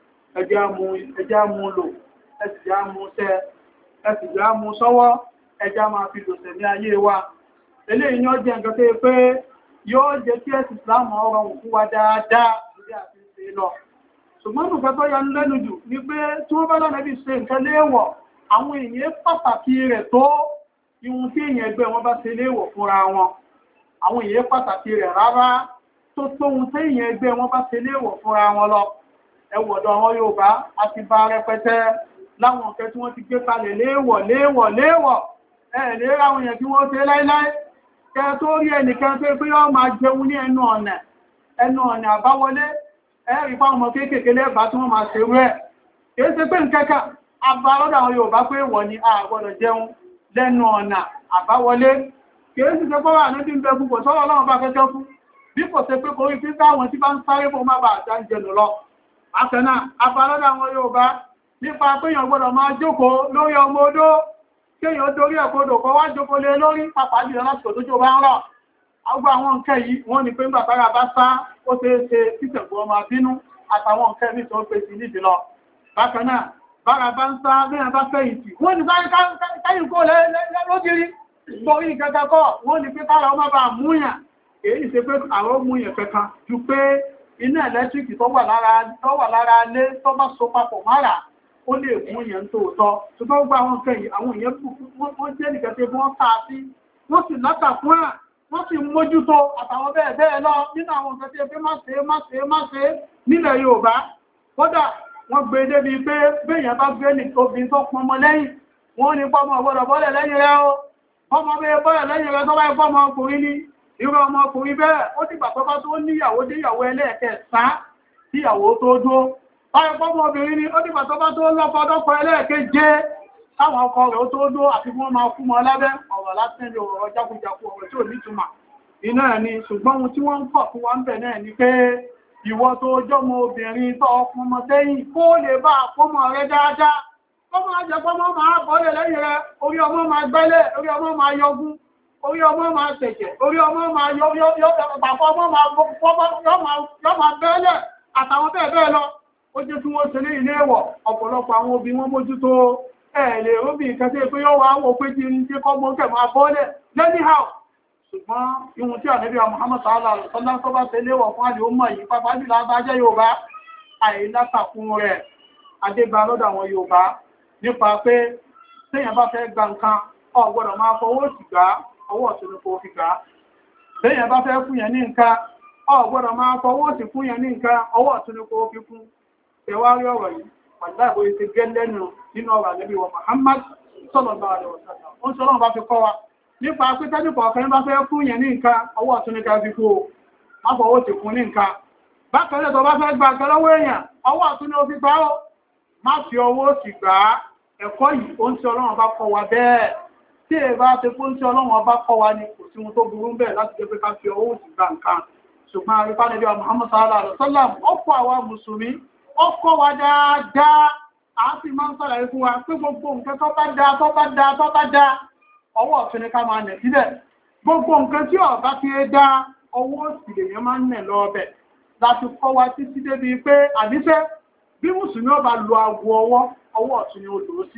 Speaker 1: ẹjá mú lò ẹsìjá mú sẹ́ ẹsìjá mú sọ́wọ́ ẹjá máa fi lò sẹ̀mí ayé wa eléyìí ni ó jẹ́ nǹkan tó yẹ pé yóò jẹ́ kí ẹ̀sìn Islam ọ̀rọ̀ òkú wa dáadáa lórí àti ṣe lọ. ṣùgbọ́n nǹkan tó yanu lẹ́nu jù ni pé tí wọ́n bá lọ́nà bí ṣe nǹkan léèwọ̀ àwọn èèyàn pàtàkì rẹ̀ tó ihun tí èèyàn ẹgbẹ́ wọn bá ṣe léèwọ̀ fúnra wọn àwọn èèyàn pàtàkì rẹ̀ rárá tó tóhun tí èèyàn ẹgbẹ́ wọn bá ṣe léèwọ̀ fúnra wọn lọ. ẹwọ̀dọ̀ àwọn Yorùbá àti bá rẹpẹtẹ láwọn nǹkan tí wọ́n ti gbé kalẹ̀ léèwọ̀ ẹ̀ẹ́dẹ́rẹ́ àwọn èèyàn tí wọ́n ṣe láíláí kẹ tó rí ẹnìkan pé pé yọ́ máa jẹun ní ẹnu ọ̀nà àbáwọlé ẹ̀rí fáwọn ọmọ kéékèèké lẹ́bàá tí wọ́n máa ṣe rú ẹ̀ kìí ṣe pé nkẹ́kà abárọ́dà àwọn Yorùbá pé wọ̀ ní àgbọ́dọ̀ jẹun lẹ́nu ọ̀nà àbáwọlé kìí sì ṣe pọ́wà ní bí ń bẹ púpọ̀ sọ́rọ̀ Ọlọ́run bá fẹ́jọ́ fún bí kò ṣe pé kò rí pípa àwọn tí bá ń sáré fún má bàa já ń jẹnu lọ àkànnà abárọ́dà àwọn Yorùbá nípa pé èèyàn gbọ́dọ̀ máa jókòó lórí ọmọ odó kéèyàn torí ẹ̀kọ́dọ̀ kọ́ wá jókòó lé lórí pàpàá jùlọ lásìkò tó jọ bá ń rọ̀. Àgbà àwọn nǹkan yìí wọ́n ní pé gbàtàrà bá sá ó ṣe é ṣe títẹ̀gbọ́ ọmọ bínú àtàwọn nǹkan ní tó ń pè sí nídìí lọ. Bákan náà, bára bá ń sá bẹ́ẹ̀ bá fẹ̀yìntì. Wọ́n ní sáré káyìn kó lójírí. Torí ìkẹta kọ́, wọ́n ní pé kára ọmọ bá múyàn. Èyí ṣe pé àwọn múyàn kankan ju pé iná ẹ̀lẹ́tíríkì tó wà lára ilé tó bá so papọ̀ mára ó lè mú yẹn tó tọ́. Ṣùgbọ́n gbogbo àwọn kẹyìn àwọn èèyàn wọ́n jẹ́ nìkan tí wọ́n ká sí wọ́n sì látà fún ẹ̀ wọ́n sì mójútó àtàwọn bẹ́ẹ̀ bẹ́ẹ̀ lọ nínú àwọn nǹkan tí ẹgbẹ́ má ṣe nílẹ̀ Yorùbá. Kódà wọ́n gbé débi pé béèyàn bá gbé ní obìnrin tó pọn ọmọ lẹ́yìn wọ́n ní pọ́mọ ọgbọ́dọ̀ bọ́lẹ̀ lẹ́yìn rẹ̀ o pọ́mọ bẹ́ẹ̀ bọ́lẹ̀ lẹ́yìn rẹ̀ tó bá pọ́mọ ọkùnrin ní irú ọmọ ọkùnrin bẹ́ẹ̀ ó ti gbàtọ́ bá tó níyàwó déyàwó ẹlẹ́ẹ̀kẹsàn tíyàwó tó dó báyọ̀ pọ́mọ obìnrin ní ó ti gbàtọ́ bá tó lọ́fọdọ́kọ ẹlẹ́ẹ̀keje táwọn ọkọ rẹ̀ ó tó dó àti wọ́n máa fún mọ́ lábẹ́ ọ̀rọ̀ ọ̀rọ̀ lásán ní ọ̀rọ̀ jákujàku ọ̀rọ̀ tí ò ní túmọ̀ iná ẹ̀ ni ṣùgbọ́n ohun tí wọ́n ń kọ̀ fún wa ń bẹ̀ náà ni pé ìwọ tó jọmọ obìnrin tó ọkùnmọ sẹ́yìn kó lè bá àpọ́mọ rẹ dáadáa kọ́mọ ajẹ́pọ́mọ máa bọ́lẹ̀ lẹ́yìn rẹ orí ọmọ máa gbẹ́lẹ̀ orí ọmọ máa yọgún orí ọmọ máa tẹ̀jẹ̀ orí ọmọ máa pàpọ̀ ọmọ máa bẹ́ẹ̀lẹ̀ àtàwọn bẹ́ẹ̀ bẹ́ẹ̀ lọ ó jẹ́ kí wọ́n ṣe ní ilé ẹ̀wọ̀ ọ̀pọ̀lọpọ̀ àwọn obì wọn mójútó ẹ̀ẹ̀lẹ̀ róbì ìkẹsẹ̀ pé yóò wá wò pé tí ń jẹ́ kọ́gbọ́n kẹ̀ máa bọ́ọ̀lẹ̀ lẹ́níhàù ṣùgbọ́n ihun tí ànábì Muhammad sallallahu alaihi wasallam tó bá tẹ́lẹ̀ wọ̀ fún àlè ó mọ̀ yìí pápá jùlọ abájẹ́ Yorùbá àìlátàkùn rẹ̀ adébá lọ́dọ̀ àwọn Yorùbá nípa pé téèyàn bá fẹ́ gba nǹkan ò gbọ́dọ̀ máa fọwọ́ sí gbà ọwọ́ ọ̀tún ni kò fi gbà téèyàn bá fẹ́ fún yẹn ní nǹkan ò gbọ́dọ̀ máa fọwọ́ sí fún yẹn ní nǹkan ọwọ́ ọ̀tún ni kò fi fún ẹwárí ọ̀rọ̀ yìí pàdá ìbò ìṣe gẹ́lẹ́nu nínú ọ̀rọ̀ ànábì wa Muhammad sallallahu alaihi wasallam ó ń sọ́lọ́run bá fi kọ́ wa nípa pé tẹ́lifọ̀ ọ̀fẹ́ bá fẹ́ fún yẹn ní nǹkan ọwọ́ ọ̀tún ni ká fi kú o má fọwọ́ sí fún ní nǹkan bákan náà tó bá fẹ́ gba nǹkan lọ́wọ́ èèyàn ọwọ́ ọ̀tún ni ó fi gbà ó má fi ọwọ́ sí gbà á ẹ̀kọ́ yìí ó ń sọ ọlọ́run bá kọ́ wa bẹ́ẹ̀ tí ẹ bá ti fún sí ọlọ́run bá kọ́ wa ni kò sí ohun tó burú bẹ́ẹ̀ láti jẹ́ pé ká fi ọwọ́ sí gbà nǹkan ṣùgbọ́n àrífà nàbí wa Muhammad sallallahu alaihi wasallam ọ̀pọ̀ àwa mùsùlùmí ó kọ́ wa dáadáa a sì máa ń sọ̀rọ̀ fún wa pé gbogbo nǹkan tó bá dá ọwọ́ ọ̀tún ni ká máa nẹ̀ síbẹ̀ gbogbo nǹkan tí ó bá ti dá ọwọ́ òsì lèyàn máa ń nẹ̀ lọ ọbẹ̀ láti kọ́ wa títí débi pé àníṣẹ́ bí mùsùlùmí ó bá lo aago ọwọ́ ọ̀tún ni ó lò ó sí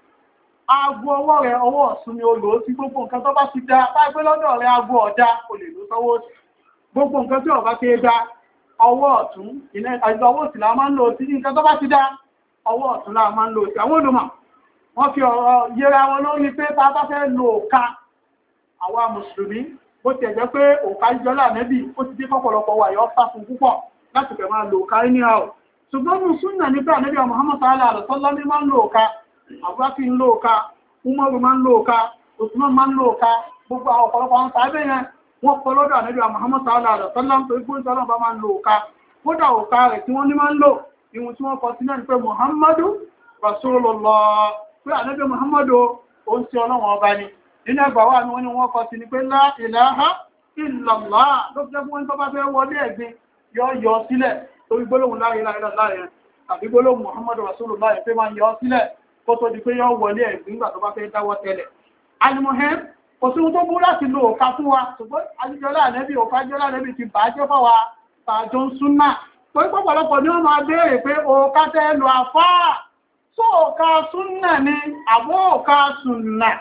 Speaker 1: aago ọwọ́ rẹ̀ ọwọ́ ọ̀tún ni ó lò ó sí gbogbo nǹkan tó bá ti dá báyìí pé lọ́dọ̀ rẹ̀ aago ọ̀dá kò lè lò sọ́wọ́ òsì gbogbo nǹkan tí ó bá ti dá ọwọ́ ọ̀tún àjọ ọwọ́ òsì la máa ń lò sí nǹkan tó bá ti dá ọwọ́ ọ̀tún la máa ń lò sí àwọn olùmọ̀ wọ́n fi ọ̀rọ̀ yẹra wọn lórí pé tá a bá fẹ́ lo òka àwa mùsùlùmí bó ti ẹ̀jẹ́ pé òka jọlá nẹ́bì ó ti dé pọ̀pọ̀lọpọ̀ wà yọ fà fún púpọ̀ láti fẹ́ máa lo òka ní àwọ̀ ṣùgbọ́n mú súnà nípa nẹ́bì Muhammad sallallahu alaihi wasallam máa ń lo òka àbúrákì ń lo òka Umaru máa ń lo òka Usman máa ń lo òka gbogbo àwọn ọ̀pọ̀lọpọ̀ àwọn sàábẹ̀ yẹn wọ́n kọ lọ́dọ̀ nẹ́bì Muhammad sallallahu alaihi wasallam tó gbóhùn sọ́lọ́ bá máa ń lo òka kódà òka rẹ̀ tí wọ́n ní máa ń lò ìwọ̀n tí wọ́n kọ sí náà ní pé Muhammadu Rasulullah pé ànábì Muhammadu ó ń ṣe ọlọ́run ọba ni nínú ẹgbà wà ní wọ́n ní wọ́n kọ sí ni pé la ilaha illallah ló fi jẹ́ fún wọn tó bá fẹ́ wọlé ẹ̀gbin yọ sílẹ̀ torí gbólóhùn la ilaha illallah yẹn tàbí gbólóhùn Muhammadu Rasulullah yẹn pé máa yọ sílẹ̀ kó tó di pé yọ wọlé ẹ̀gbin nígbà tó bá fẹ́ dáwọ́ tẹ́lẹ̀ alimuhem kò sí ohun tó burú láti lo òka fún wa ṣùgbọ́n àjíjọlá ànẹ́bí òkájọlá ànẹ́bí ti bàájọ́ fáwa tààjọ ń súnà torí pọ̀pọ̀lọpọ̀ ni wọ́n máa béèrè pé òka tẹ́ lọ àfáà sóòká súnnà ni àbó òká súnnà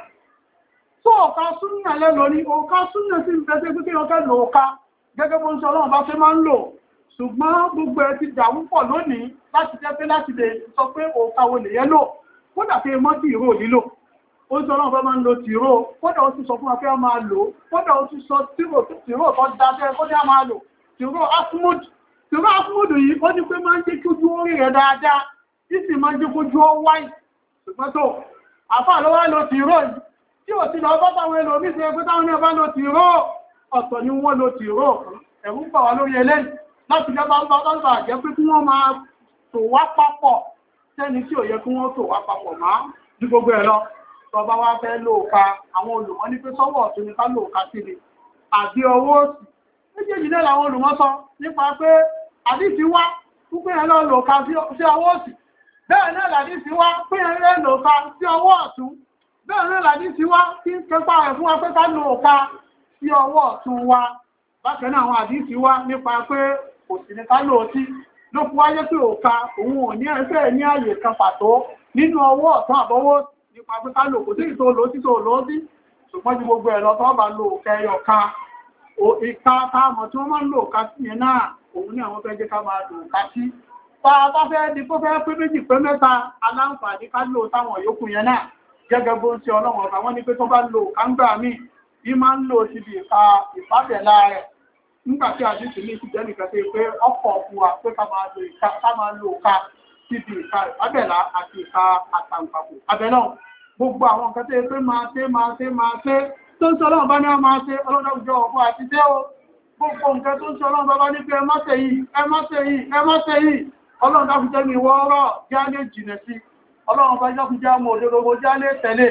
Speaker 1: sóòká súnnà lẹ́lọ ní òká súnnà sí ìfẹ́sẹ́ pé kí ọkẹ́ lò òká gẹ́gẹ́ bó ń sọ ọlọ́run bá fẹ́ máa ń lò ṣùgbọ́n gbogbo ẹ ti dàrú pọ̀ lónìí láti jẹ́ pé láti lè sọ pé òká wo lè yẹ lò kódà pé mọ́ tìró lílò ó ń sọ ọlọ́run fẹ́ máa ń lo tìró kódà ó ti sọ fún wa pé a máa lò kódà ó ti sọ tìró tó dá fẹ́ kódà máa lò tìró afúmùdù yìí ó ní pé máa ń jẹ́ kí ojú orí rẹ̀ dáadáa ìsì máa jẹ́ kójú ọ wáyì ṣùgbọ́n tó àfáà ló wá lọ tìró yìí tí ò sí lọ bá táwọn ẹlòmí ṣe pé táwọn náà bá lọ tìró ọ̀tọ̀ ni wọ́n lọ tìró ẹ̀rù ń bà wá lórí eléyìí láti jẹ́ bá ń bá jẹ́ pé kí wọ́n máa tò wá papọ̀ sẹ́ni tí ò yẹ kí wọ́n tò wá papọ̀ máa ní gbogbo ẹ̀ lọ tó bá wá fẹ́ lóòka àwọn olùmọ̀ ní pé sọ́wọ́ ọ̀tún ni ká lóòka sí ni àbí ọwọ́ òsì méjèèjì náà làwọn olùmọ̀ sọ nípa pé àdìsí wá púpẹ́ ẹ̀ lọ lóòka sí ọwọ́ òsì bẹ́ẹ̀ náà làdí sí wá pé ẹ̀rẹ́ lòka sí ọwọ́ ọ̀tún bẹ́ẹ̀ náà làdí sí wá kí kẹpa rẹ̀ fún wa pé ká lòka sí ọwọ́ ọ̀tún wa bákan náà àwọn àdísì wá nípa pé kò sí ní ká lòótí ló fún wáyé pé òka òun ò ní ẹ̀fẹ́ ní àyè kan pàtó nínú ọwọ́ ọ̀tún àbọ̀wọ́ nípa pé ká lò kò sí ìtò lòótí ṣùgbọ́n ju gbogbo ẹ̀ lọ tó bá lò òkè ẹyọ ká ìka táàmọ̀ tí wọ́n máa ń lò ká sí yẹn náà òun ní àwọn fẹ́ jẹ́ ká máa lò ká sí bá fẹ́ di kó fẹ́ pé méjì pé mẹ́ta aláǹfààní ká lò táwọn yòókù yẹn náà gẹ́gẹ́ bó ń ṣe ọlọ́run ọba wọ́n ní pé tó bá lò káńgbà míì bí máa ń lò síbi ìka ìfábẹ̀lá rẹ̀ nígbà tí àdìsí ní ìṣìjẹ́ nìkan sí pé ọkọ̀ fún wa pé ká máa lò ká síbi ìka ìfábẹ̀lá àti ìka àtàǹpàkò abẹ́lọ́ gbogbo àwọn nǹkan tó yẹ pé máa ṣe tó ń ṣe ọlọ́run bá ní wọ́n máa ṣe ọlọ́run àwùjọ ọ̀fọ́ àti dé o gbogbo nǹkan tó ń ṣe ọlọ́run bá bá ní pé ẹ má ṣe yìí ọlọ́run dákun jẹ́ mi wọ́ọ́rọ̀ já lè jìnà sí ọlọ́run bá jọ́kun já mọ̀ òdòdó já lè tẹ̀lé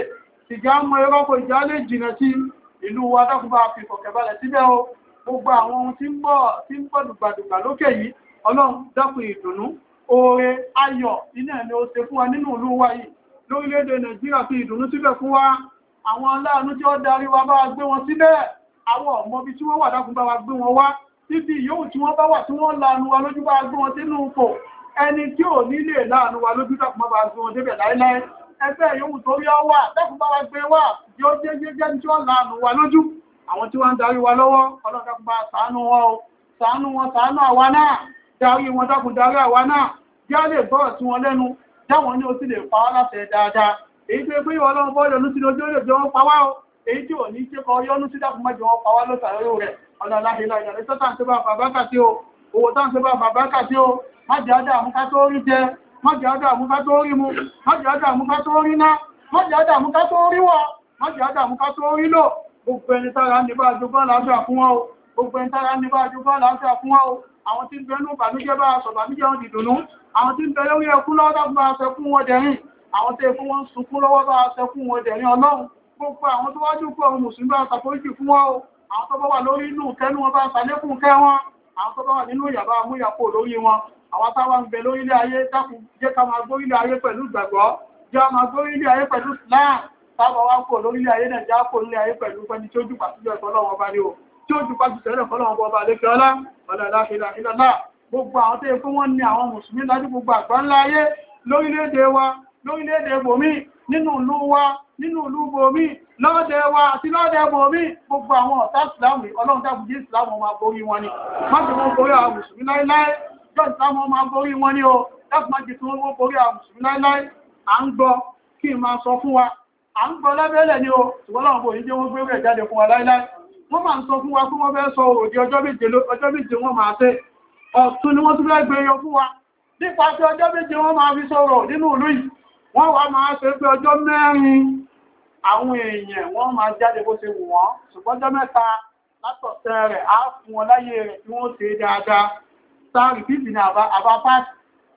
Speaker 1: ìjà mọ ẹrọ́pọ̀ ìjà lè jìnà sí ìlú wa dákúbà fi kọ̀kẹ̀balẹ̀ síbẹ̀ o gbogbo àwọn ohun tí ń bọ̀ dùgbàdùgbà lókè yìí ọlọ́run dákun ìdùnnú oore ayọ̀ iná ni ó ṣe fún wa nínú ìlú wa yìí lórílẹ̀-èdè nàìjíríà fi ìdùnnú síbẹ̀ fún wa àwọn aláàánú tí ó darí wa bá gbé wọn síbẹ̀ àwọn ọmọ bí tí wọ́n wà dákun bá wa gbé wọn wá títí yóò tí wọ́n bá wà tí wọ́n láàánú wa lójú bá gbé wọn sínú ipò ẹni tí ò nílé láàánú wa lójú dákun bá gbé wọn débẹ̀ láíláí ẹgbẹ́ yòówù tó rí ọ wà dákun bá wa gbé wà yóò jẹ́ tí wọ́n láàánú wa lójú àwọn tí wọ́n ń darí wa lọ́wọ́ ọlọ́run dákun bá ṣàánú wọn o ṣàánú wọn ṣàánú àwa náà darí wọn dákun darí àwa náà já lè gbọ́rọ̀ tí wọ́n lẹ́nu jáwọn ní o sì lè pa wá láṣẹ dáadáa èyí tó pé ìwọ ọlọ́run bọ́ yọnu sí lójú ó lè jẹ́ wọ́n pa wá o èyí tí ò ní ṣe kọ yọnu sí dákun má jẹ́ wọ́n pa wá lọ́sàárò rẹ̀ ọ̀nà aláhìlá ìyàlẹ́ sọ́tà ń ṣe bá bàbá kà sí o owó tá ń ṣe bá bàbá kà sí o má jẹ́ ọjà àmúká tó rí jẹ má jẹ́ ọjà àmúká tó rí mu má jẹ́ ọjà àmúká tó rí ná má jẹ́ ọjà àmúká tó rí wọ̀ má jẹ́ ọjà àmúká tó rí lò gbogbo ẹni tára ní bá jogún àlàáfíà fún wọn o gbogbo ẹni tára ní bá jogún àlàáfíà fún wọn o àwọn tí ń bẹ ní ìbànújẹ́ bá aṣọ ìbànújẹ́ wọn dìdùnú àwọn tí ń bẹ lórí ẹkún lọ́wọ́ dákun bá aṣọ fún wọn dẹ̀rín àwọn tí ẹkún wọn sunkún lọ́wọ́ bá aṣọ fún wọn dẹ̀rín ọlọ́run gbogbo àwọn tó wájú kú ọmọ mùsùlùmí bá ṣàforíjì fún wọn o àwọn tó bá wà lórí inú kẹnu wọn bá ṣàlékún kẹ wọn àwọn tó bá wà nínú ìyàbá amúyàpò lórí wọn àwọn táwọn ń bẹ lórílẹ̀ ayé dákun jẹ́ ká máa gbórílẹ̀ ayé pẹ̀lú ìgbàgbọ́ jẹ́ máa gbórílẹ̀ ayé pẹ̀lú Islam táwọn wá kò lórílẹ̀ ayé náà já kò lórílẹ̀ ayé pẹ̀lú pẹ́ni tí ó jù pàṣípẹ̀ ìfọlọ́wọ́ ọba ní o tí ó jù pàṣípẹ̀ ìfọlọ́wọ́ ọba lẹ́kẹ́ ọlá ọlọ́lá ìlàlá gbogbo àwọn tó yẹ kó wọ́n ní àwọn mùsùlùmí lájú gbogbo àgbáńlá ayé lórílẹ̀-èdè wa lórílẹ̀-èdè bòmí nínú ìlú wa nínú ìlú bòmí lọ́dẹ wa àti lọ́dẹ bòmí gbogbo àwọn ọ̀tá ìsìlámù ọlọ́run dábùjí ìsìlámù máa borí wọn ni má jẹ́ wọ́n borí àwọn mùsùlùmí láíláí jọ́ ìsìlámù máa borí wọn ni o dákùn má jẹ́ kí wọ́n borí àwọn mùsùlùmí láíláí à ń gbọ́ kí n máa sọ fún wa à ń gbọ́ lábẹ́lẹ̀ ni o ṣùgbọ́n láwọn bò ní jẹ́ wọ́n gbé rẹ̀ jáde fún wa láíláí wọ́n máa ń sọ fún wa pé wọ́n fẹ́ sọ òdì ọjọ́ méje wọ́n máa ṣe ọ̀tún ni wọ́n tún fẹ́ gbé yọ fún wa nípa tí ọjọ́ méje wọ́n máa fi sọ̀rọ̀ nínú ìlú yìí wọ́n wá máa ṣe pé ọjọ́ mẹ́rin àwọn èèyàn wọ́n máa jáde bó ṣe wù wọ́n ṣùgbọ́n ọjọ́ mẹ́ta látọ̀sẹ̀ rẹ̀ á fún wọn láyé rẹ̀ tí wọ́n ṣe dáadáa sáà rìpíìtì ní àbá pàṣẹ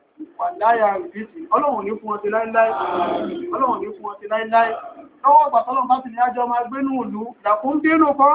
Speaker 1: wàláyà rìpíìtì ọlọ́run ní fún wọn ti láíláí ọlọ́run ní fún wọn ti láíláí lọ́wọ́ ìgbà tọ́lọ́run bá ti ní àjọ máa gbé ní ìlú dàkún dínú kan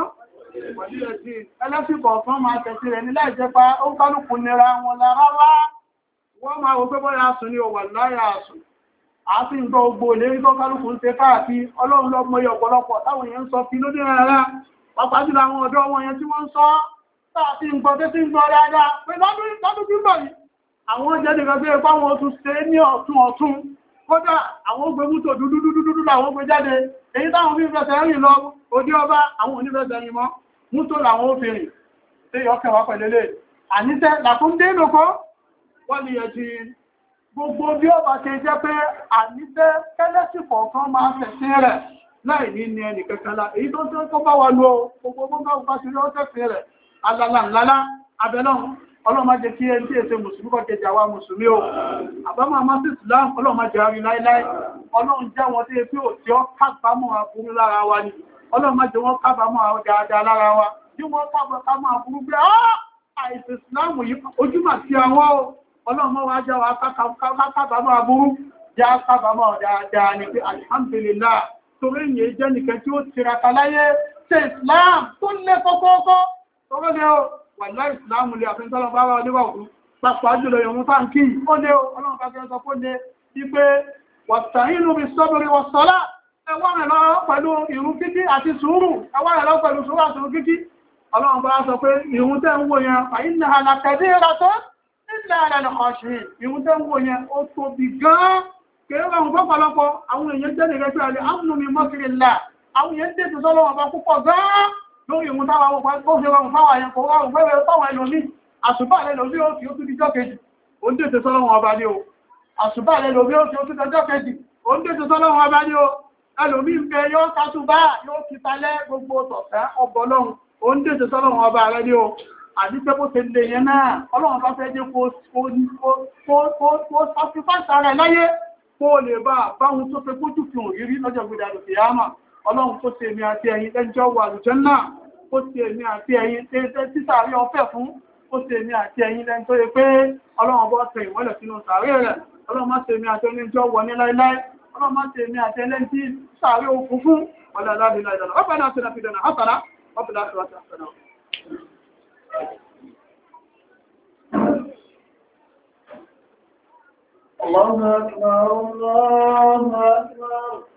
Speaker 1: ẹlẹ́sìn kọ̀ọ̀kan máa tẹ̀sí rẹ̀ ní láìjẹ́ pa ó kálùkù nira wọn lára wá wọ́n máa wò pé bọ́yá sùn ní òwà láyà sùn àti ń gbọ́ ogbò ìlérí tó kálùkù ń ṣe káàkiri ọlọ́run lọ́gbọ́n yọ ọ̀pọ̀lọpọ̀ táwọn èèyàn ń sọ fi lóde rárá pàápàá jùlọ àwọn ọ̀dọ́ wọn yẹn tí wọ́n ń sọ táàtì ń gbọ́ tó ti ń gbọ́ dáadáa pé lọ́dún tí ń bọ̀ yìí àwọn jẹ́ nìkan tó yẹ pé àwọn oṣù ṣe ní ọ̀tún kódà àwọn ògbé mútò dúdúdúdúdú làwọn ògbé jáde èyí táwọn onífẹsẹ̀ rìn lọ òdí ọba àwọn onífẹsẹ̀ rìn mọ́ mútò làwọn òfìrìn tí yọ kẹwàá pẹ̀lẹ́lẹ́ àníṣẹ́ làkúndé lókó wọ́n lè yẹ ti gbogbo bí ọba ṣe jẹ́ pé àníṣẹ́ kẹ́lẹ́sì kọ̀ọ̀kan máa fẹ̀sí rẹ̀ láì ní ẹnì kẹkẹlá èyí tó tẹ́ kó bá wà lọ gbogbo bá ṣe lọ́ fẹ̀sí rẹ̀ alàlànlá abẹ́lọ́run ọlọ́run má jẹ́ kí ẹni tí èsè mùsùlùmí kọ́ kẹjà wa mùsùlùmí o àbámọ́ àmásí islam ọlọ́run má jẹ́ àrí láíláí ọlọ́run já wọn tí é pé òtí ọ kábàámọ̀ aburú lára wa ni ọlọ́run má jẹ́ wọn kábàámọ̀ dáadáa lára wa tí wọ́n kábàámọ̀ aburú pé àìsí islam yìí ojúmọ̀ sí àwọn o ọlọ́run má wá já wa kábàámọ̀ aburú já kábàámọ̀ dáadáa ni pé alhamdulillah torí ìyẹn jẹ́ nìkan tí ó tiraka láyé ṣe islam tó lé kọ́kọ́kọ́ tó lé o wàlá ìsìláàmù lè àfẹ́ntọ́lọ́ bá wà níwà òkú pàpàá jùlọ ìrun fáǹkì ó lé ọlọ́run bá kẹrẹ sọ fún lé wípé wàtàínú bí sọ́bìrì wọ̀sọ́lá ẹwà rẹ̀ lọ pẹ̀lú ìrun kíkí àti sùúrù ẹwà rẹ̀ lọ pẹ̀lú sùúrù àti kíkí ọlọ́run bá sọ pé ìrun tẹ́ ń wò yẹn fàyínà àlàkẹ́dé ìrọ̀tọ́ nílẹ̀ àlẹ́ ọ̀ṣìn ìrun tẹ́ ń wò yẹn ó tóbi gan-an kéré wọn pọ̀pọ̀lọpọ̀ àwọn èèyàn jẹ́ nìrẹ́ pé àlẹ́ àmúmi mọ́kìrìlá àwọn èèyàn tètè sọ́lọ́wọ́ bá púpọ̀ gan-an lórí ìmú táwà wọ́n kó ṣe rọrùn fáwà yẹn kò rọrùn wẹ́wẹ́ fáwà ẹlòmí àṣùbà rẹ̀ lórí ó fi ó tún díjọ́ kejì ó ń dètè sọ́lọ́wọ́n ọba ní o àṣùbà rẹ̀ lórí ó fi ó tún díjọ́ kejì ó ń dètè sọ́lọ́wọ́n ọba ní o ẹlòmí ń bẹ yóò tàṣùbà yóò fi talẹ́ gbogbo tọ̀fẹ́ ọbọ̀lọ́run ó ń dètè sọ́lọ́wọ́n ọba rẹ̀ ní o àdíjẹ́ bó ṣe lè yẹn náà ọlọ́run bá fẹ́ jẹ́ kó sàfífàṣà rẹ̀ láyé kó lè bá báhun tó fẹ́ kójú fi òrírí lọ́jọ́ gbé dàrú kìyàmà ọlọ́run kó ṣe èmi àti ẹ̀yin lẹ́jọ́ wà àlùjánnà kó ṣe èmi àti ẹ̀yin títàrí ọ̀fẹ́ fún kó ṣe èmi àti ẹ̀yin lẹ́ni tó yẹ pé ọlọ́run bọ́ tẹ ìmọ́lẹ̀ sínú sàárè rẹ̀ ọlọ́run má ṣe èmi àti ẹni jọ wọ ní láíláí ọlọ́mọ tèmi àti ẹlẹ́ntì sàárè òkú fún ọlọ́láàbí láìdáná ọ̀pẹ́ náà tẹ̀lé fìdánà àtàrà ọ̀pẹ́ láti wá sí àtàrà. الله أكبر الله أكبر